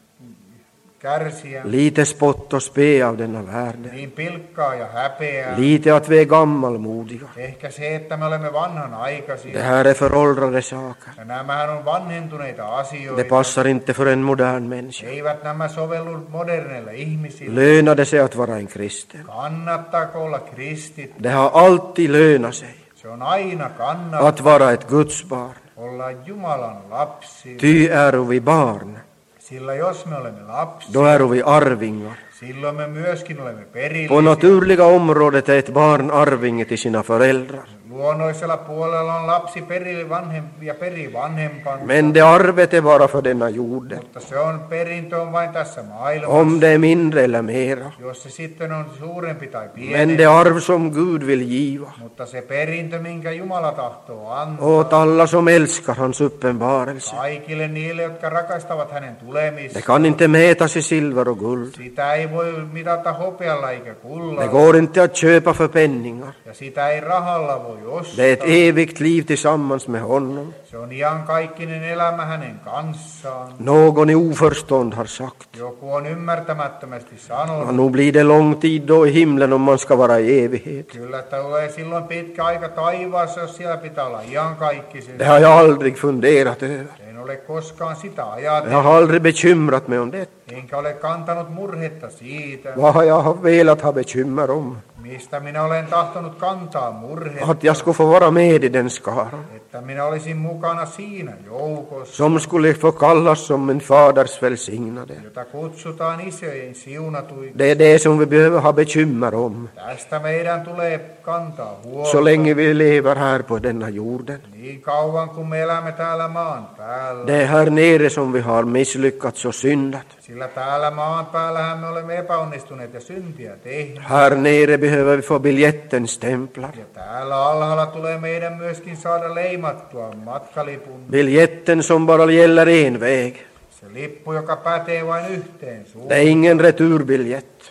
kärsiä, lite spott och spe av denna världen, niin pilkkaa ja häpeää. lite att vi är gammalmodiga. Ehkä se, että me olemme Det vanhanaikaisia. här är föråldrade saker. Ja nämähän on vanhentuneita Det asioita. passar inte för en modern människa. Eivät nämä sovellu moderneille ihmisille. Lönar det sig att vara en kristen? Kannattaako olla kristit? Det har alltid lönat sig Se on aina kannattaa att vara ett Guds barn. olla Jumalan lapsi. Ty är vi barn, Sillä jos me olemme lapsi, då är vi arvingar. silloin me myöskin olemme På perillisiä. naturliga området är ett barn arvinge till sina föräldrar. Luonnollisella puolella on lapsi peri vanhem, ja peri vanhempansa, Men det arvet är bara för denna jorden. mutta se on perintö on vain tässä Om maailmassa. det är mindre eller mera. Jos se sitten on suurempi tai Men pienempi, det arv som Gud vill giva mutta se perintö, minkä Jumala tahtoo antaa åt alla som älskar hans uppenbarelse, kaikille niille, jotka rakastavat hänen det tulemista, kan inte mätas i silver och guld. sitä ei voi mitata hopealla eikä Det kullalla, går inte att köpa för penningar. ja sitä ei rahalla voi ostaa. Det är ett evigt liv tillsammans med honom. Se on iankaikkinen elämä hänen kanssaan. Någon i oförstånd har sagt, Joku on ymmärtämättömästi ja, sanonut, nu blir det lång tid då i himlen om man ska vara i evighet. kyllä tulee silloin pitkä aika taivaassa, jos siellä pitää olla Det iankaikkisesti. har jag aldrig funderat över. En ole koskaan sitä Jag ajatellut, har aldrig bekymrat mig om det. enkä ole kantanut murhetta siitä, Vad har jag velat ha bekymmer om? mistä minä olen tahtonut kantaa murhetta, Att jag skulle få vara med i den skaran, että minä olisin mukana siinä joukossa, som skulle få kallas som en faders välsignade. jota kutsutaan isojen siunatuiksi. Det är det som vi behöver ha bekymmer om, Tästä meidän tulee kantaa så huolta länge vi lever här på denna jorden. niin kauan kuin me elämme täällä maan päällä. Det är här nere som vi har misslyckats och syndat. Sillä täällä maan päällähän me olemme epäonnistuneet ja syntiä tehneet. Här nere behöver vi få biljettens stämplar. Ja täällä alhaalla tulee meidän myöskin saada leimattua matkalipun. Biljetten som bara gäller en väg. Se lippu, joka pätee vain yhteen Det är suuntaan. ingen returbiljett.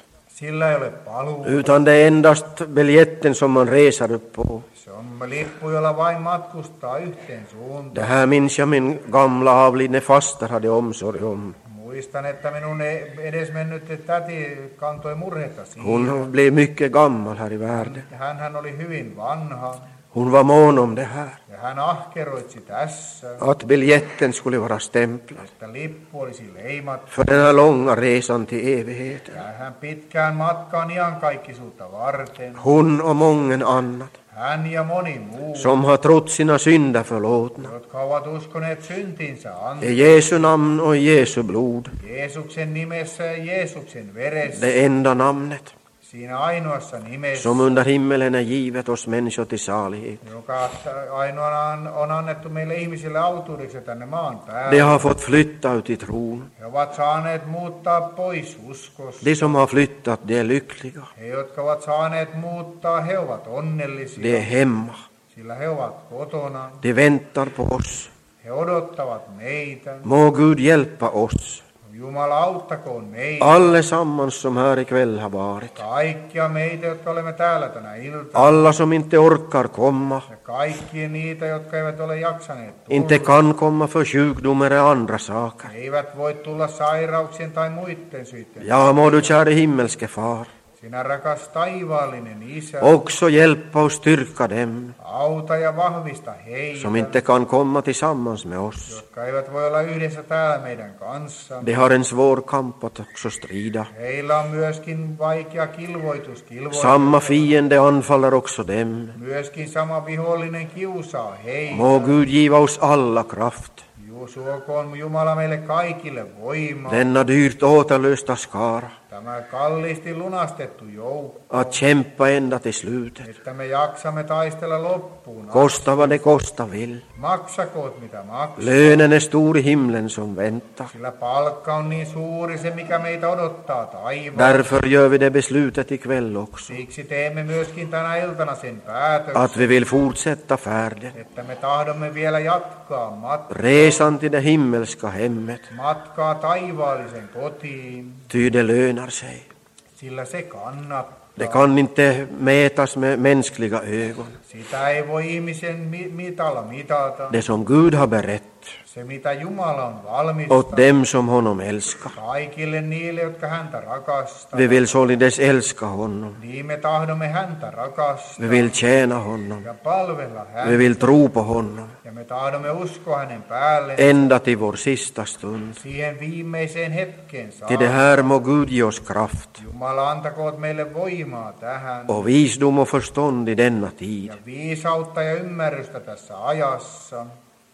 Sillä ei ole paluu. utan det är endast biljetten som man reser upp på. Se on lippu, jolla vain matkustaa yhteen Det suuntaan. här minns jag min gamla avlidne faster hade omsorg om. Muistan, että minun edesmennyt täti kantoi murhetta siihen. Hon blev mycket gammal här i världen. Hänhän oli hyvin vanha Hon var mån om det här. ja hän ahkeroitsi tässä, Att biljetten skulle vara stämplad että lippu olisi leimattu. för den här långa resan till evigheten. Ja hän pitkään matkaan iankaikkisuutta varten. Hon och mången annat Hän ja moni muu, som har trott sina synder förlåtna. jotka ovat uskoneet syntinsä I anteeksi. Jesu namn och i Jesu blod. Jeesuksen nimessä ja Jeesuksen veressä. Det enda namnet Siinä ainoassa nimessä, som under himmelen är givet oss människor till salighet. joka ainoana on annettu meille ihmisille autuudeksi tänne maan De päälle. har fått flytta ut i tron. He ovat saaneet muuttaa pois uskosta. De som har flyttat, de är lyckliga. He, jotka ovat saaneet muuttaa, he ovat onnellisia, De är hemma. sillä he ovat kotona. De väntar på oss. He odottavat meitä. Må Gud hjälpa oss. Jumala auttakoon meitä. Allesammans som här ikväll har varit. Kaikkia meitä, jotka olemme täällä tänä iltana. Alla som inte orkar komma, Ja kaikkia niitä, jotka eivät ole jaksaneet inte tulla. kan komma för sjukdom eller andra saker. He eivät voi tulla sairauksien tai muiden syiden. Ja, må du käre himmelske far Sinä rakas taivaallinen Isä, också hjälpa och styrka dem auta ja vahvista heitä, som inte kan komma tillsammans med oss. jotka eivät voi olla yhdessä täällä meidän kanssa. De har en svår kamp att också strida. Heillä on myöskin vaikea kilvoitus, kilvoitus. Samma fiende anfaller också dem. Myöskin sama vihollinen kiusaa heitä. Må Gud giva oss alla kraft. Juu, suokoon Jumala meille kaikille voimaa. Denna dyrt återlösta skara Tämä kalliisti lunastettu joukko, att kämpa ända till slutet. että me jaksamme taistella loppuun. Kosta vad det kosta vill. Maksakoot mitä maksaa. Lönen är stor i himlen som väntar. Sillä palkka on niin suuri se, mikä meitä odottaa taivaalla. Därför gör vi det beslutet ikväll också. Siksi teemme myöskin tänä iltana sen päätöksen, Att vi vill fortsätta färden. että me tahdomme vielä jatkaa matkaa, Resan till det himmelska hemmet. matkaa taivaallisen kotiin, Ty det lönar sig. sillä se kannattaa. Det kan inte mätas med mänskliga ögon. Sitä ei voi ihmisen mi- mitalla mitata. Det som Gud har berett Se, mitä Jumala on åt valmistanut dem som honom älskar. kaikille niille, jotka häntä rakastavat. Vi vill således älska honom. Niin me tahdomme häntä rakastaa Vi vill tjäna honom. ja palvella häntä. Vi vill tro på honom. Ja me tahdomme uskoa hänen päälle Ända till vår sista stund. siihen viimeiseen hetkeen Till saakka. det här må Gud ge oss kraft Jumala antakoot meille voimaa tähän och visdom och förstånd i denna tid. ja viisautta ja ymmärrystä tässä ajassa.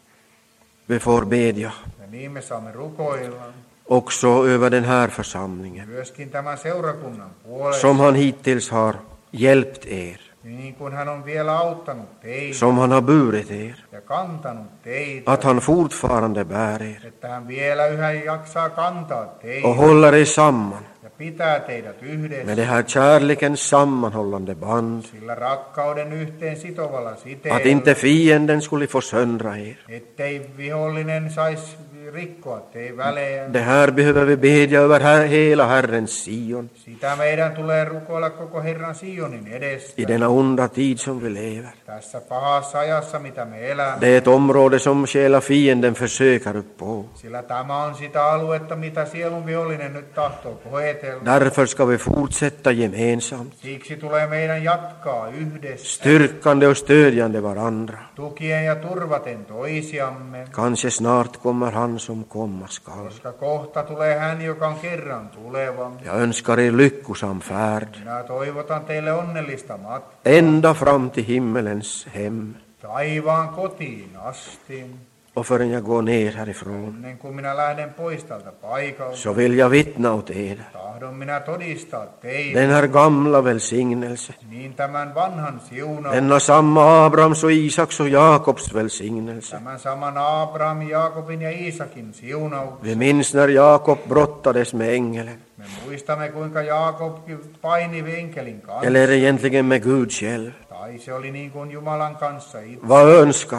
Vi får bedja Ja niin me saamme rukoilla också över den här församlingen. myöskin tämän seurakunnan puolesta, Som han hittills har hjälpt er. niin kuin hän on vielä auttanut teitä Som han har burit er. ja kantanut teitä, Att han fortfarande bär er. että hän vielä yhä jaksaa kantaa teitä Och håller er samman ja pitää teidät med yhdessä det här kärlekens sammanhållande band. sillä rakkauden yhteen sitovalla Att siteellä, inte fienden skulle få söndra er. ettei vihollinen saisi rikkoa teidän välejä. Det här behöver vi bedja över här, hela Herrens Sion. Sitä meidän tulee rukoilla koko Herran Sionin edestä. I denna onda tid som vi lever. Tässä pahassa ajassa, mitä me elämme. Det är ett område som själa fienden försöker upp på. Sillä tämä on sitä aluetta, mitä sielun vihollinen nyt tahtoo koetella. Därför ska vi fortsätta gemensamt. Siksi tulee meidän jatkaa yhdessä, Styrkande och stödjande varandra. tukien ja turvaten toisiamme. Kanske snart kommer han som komma skall. Koska kohta tulee hän, joka on kerran tuleva. Jag önskar er lyckosam färd. Minä toivotan teille onnellista matkaa Ända fram till himmelens hem. taivaan kotiin asti. Och förrän jag går ner härifrån Ennen kuin minä lähden pois tältä paikalta, så vill jag vittna åt er tahdon minä todistaa teille den här gamla välsignelse. niin tämän vanhan siunauksen, Denna samma Abrahams och Isaks och Jakobs välsignelse. tämän saman Abraham, Jaakobin ja Iisakin siunauksen. Vi minns när Jakob brottades med ängeln. Me muistamme, kuinka Jaakob paini enkelin kanssa, Eller egentligen med Gud själv. tai se oli niin kuin Jumalan kanssa itse. Vad önskar han?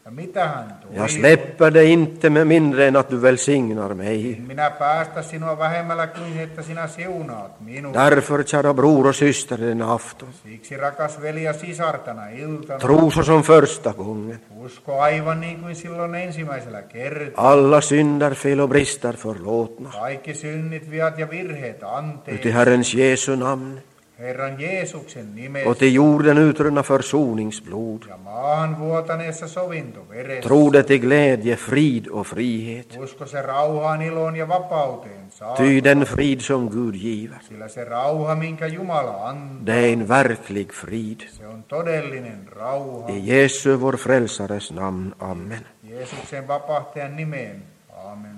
Ja mitä hän toivoo? Jag släpper dig inte med mindre än att du välsignar mig. En minä päästä sinua vähemmällä kuin että sinä siunaat minua. Därför, kära bror och syster, den afton, Siksi rakas veli ja sisar tänä iltana. tro så som första gången. Usko aivan niin kuin silloin ensimmäisellä kertaa. Alla synder, fel och brister förlåtna. Kaikki synnit, viat ja virheet anteeksi. Ut i Herrens Jesu namn Herran Jeesuksen och nimessä. till jorden utrunna försoningsblod. Ja maahan vuotaneessa sovintoveressä. Tro det till glädje, frid och frihet. Usko se rauhaan, iloon ja vapauteen saa. Ty den frid som Gud giver, Sillä se rauha, minkä Jumala antaa, det är en verklig frid. se on todellinen rauha. I Jesu, vår frälsares namn. Amen. Jeesuksen vapahtajan nimeen. Amen.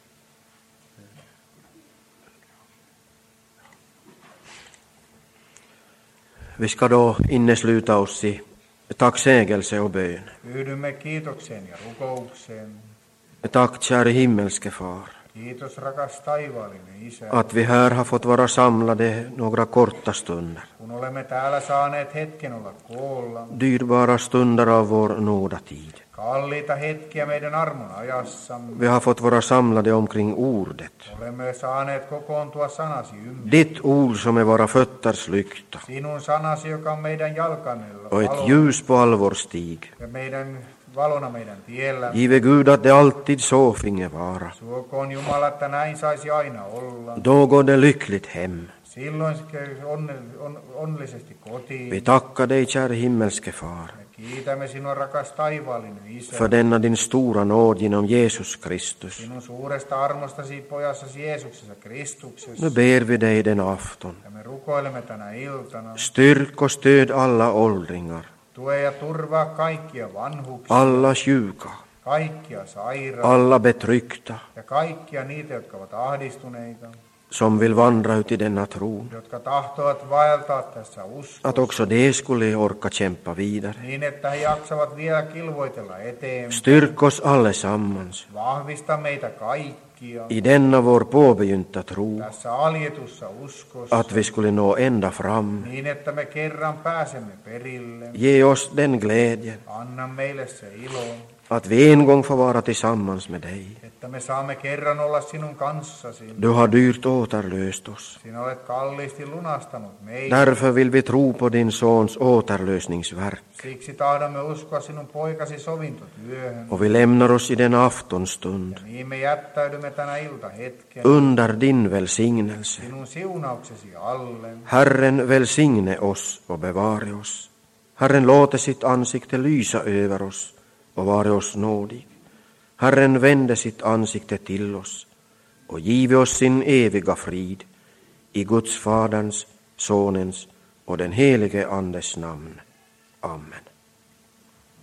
Vi ska då innesluta oss i tacksägelse och bön. Yhdymme kiitokseen ja rukoukseen. Tack, käre himmelske far, Kiitos rakas taivaallinen Isä. att vi här har fått vara samlade några korta stunder. Kun olemme täällä saaneet hetken olla koolla. Dyrbara stunder av vår nådatid. Kalliita hetkiä meidän armon ajassamme. Vi har fått vara samlade omkring ordet. Olemme saaneet kokoontua sanasi ympärille. Ditt ord som är våra fötters lykta Sinun sanasi, joka on meidän jalkanella och ett ljus på all vår stig. ja meidän valona meidän tiellä. Give Gud att det alltid så finge vara. Suokoon Jumala, että näin saisi aina olla. Då går det lyckligt hem. Silloin se käy onne, on, onnellisesti kotiin. Vi tackar dig, käre himmelske far, Me kiitämme sinua, rakas taivaallinen Isä, för denna din stora nåd genom Jesus Kristus. sinun suuresta armostasi pojassasi Jeesuksessa Kristuksessa. Nu ber vi dig den afton. Ja me rukoilemme tänä iltana. Styrk och stöd alla åldringar, Tue ja turvaa kaikkia vanhuksia, alla sjuka, kaikkia sairaita alla betryckta, ja kaikkia niitä, jotka ovat ahdistuneita, som vill vandra ut i denna tron. jotka tahtovat vaeltaa tässä uskossa, Att också de skulle orka kämpa vidare. niin että he jaksavat vielä kilvoitella eteen. Styrk oss allesammans Vahvista meitä kaikkia i denna vår påbegynta tro, tässä aljetussa uskossa, att vi skulle nå ända fram. niin että me kerran pääsemme perille. Ge oss den glädjen Anna meille se ilo, att vi en gång får vara tillsammans med dig. että me saamme kerran olla sinun kanssasi. Du har dyrt återlöst oss. Sinä olet kalliisti lunastanut meitä. Därför vill vi tro på din sons återlösningsverk. Siksi tahdomme uskoa sinun poikasi sovintotyöhön. Och vi lämnar oss i den aftonstund Ja niin me jättäydymme tänä ilta hetken under din välsignelse. sinun siunauksesi alle. Herren välsigne oss och bevare oss. Herren låte sitt ansikte lysa över oss och vare oss nådig. Herren vände sitt ansikte till oss och give oss sin eviga frid i Guds Faderns, Sonens och den helige Andes namn. Amen.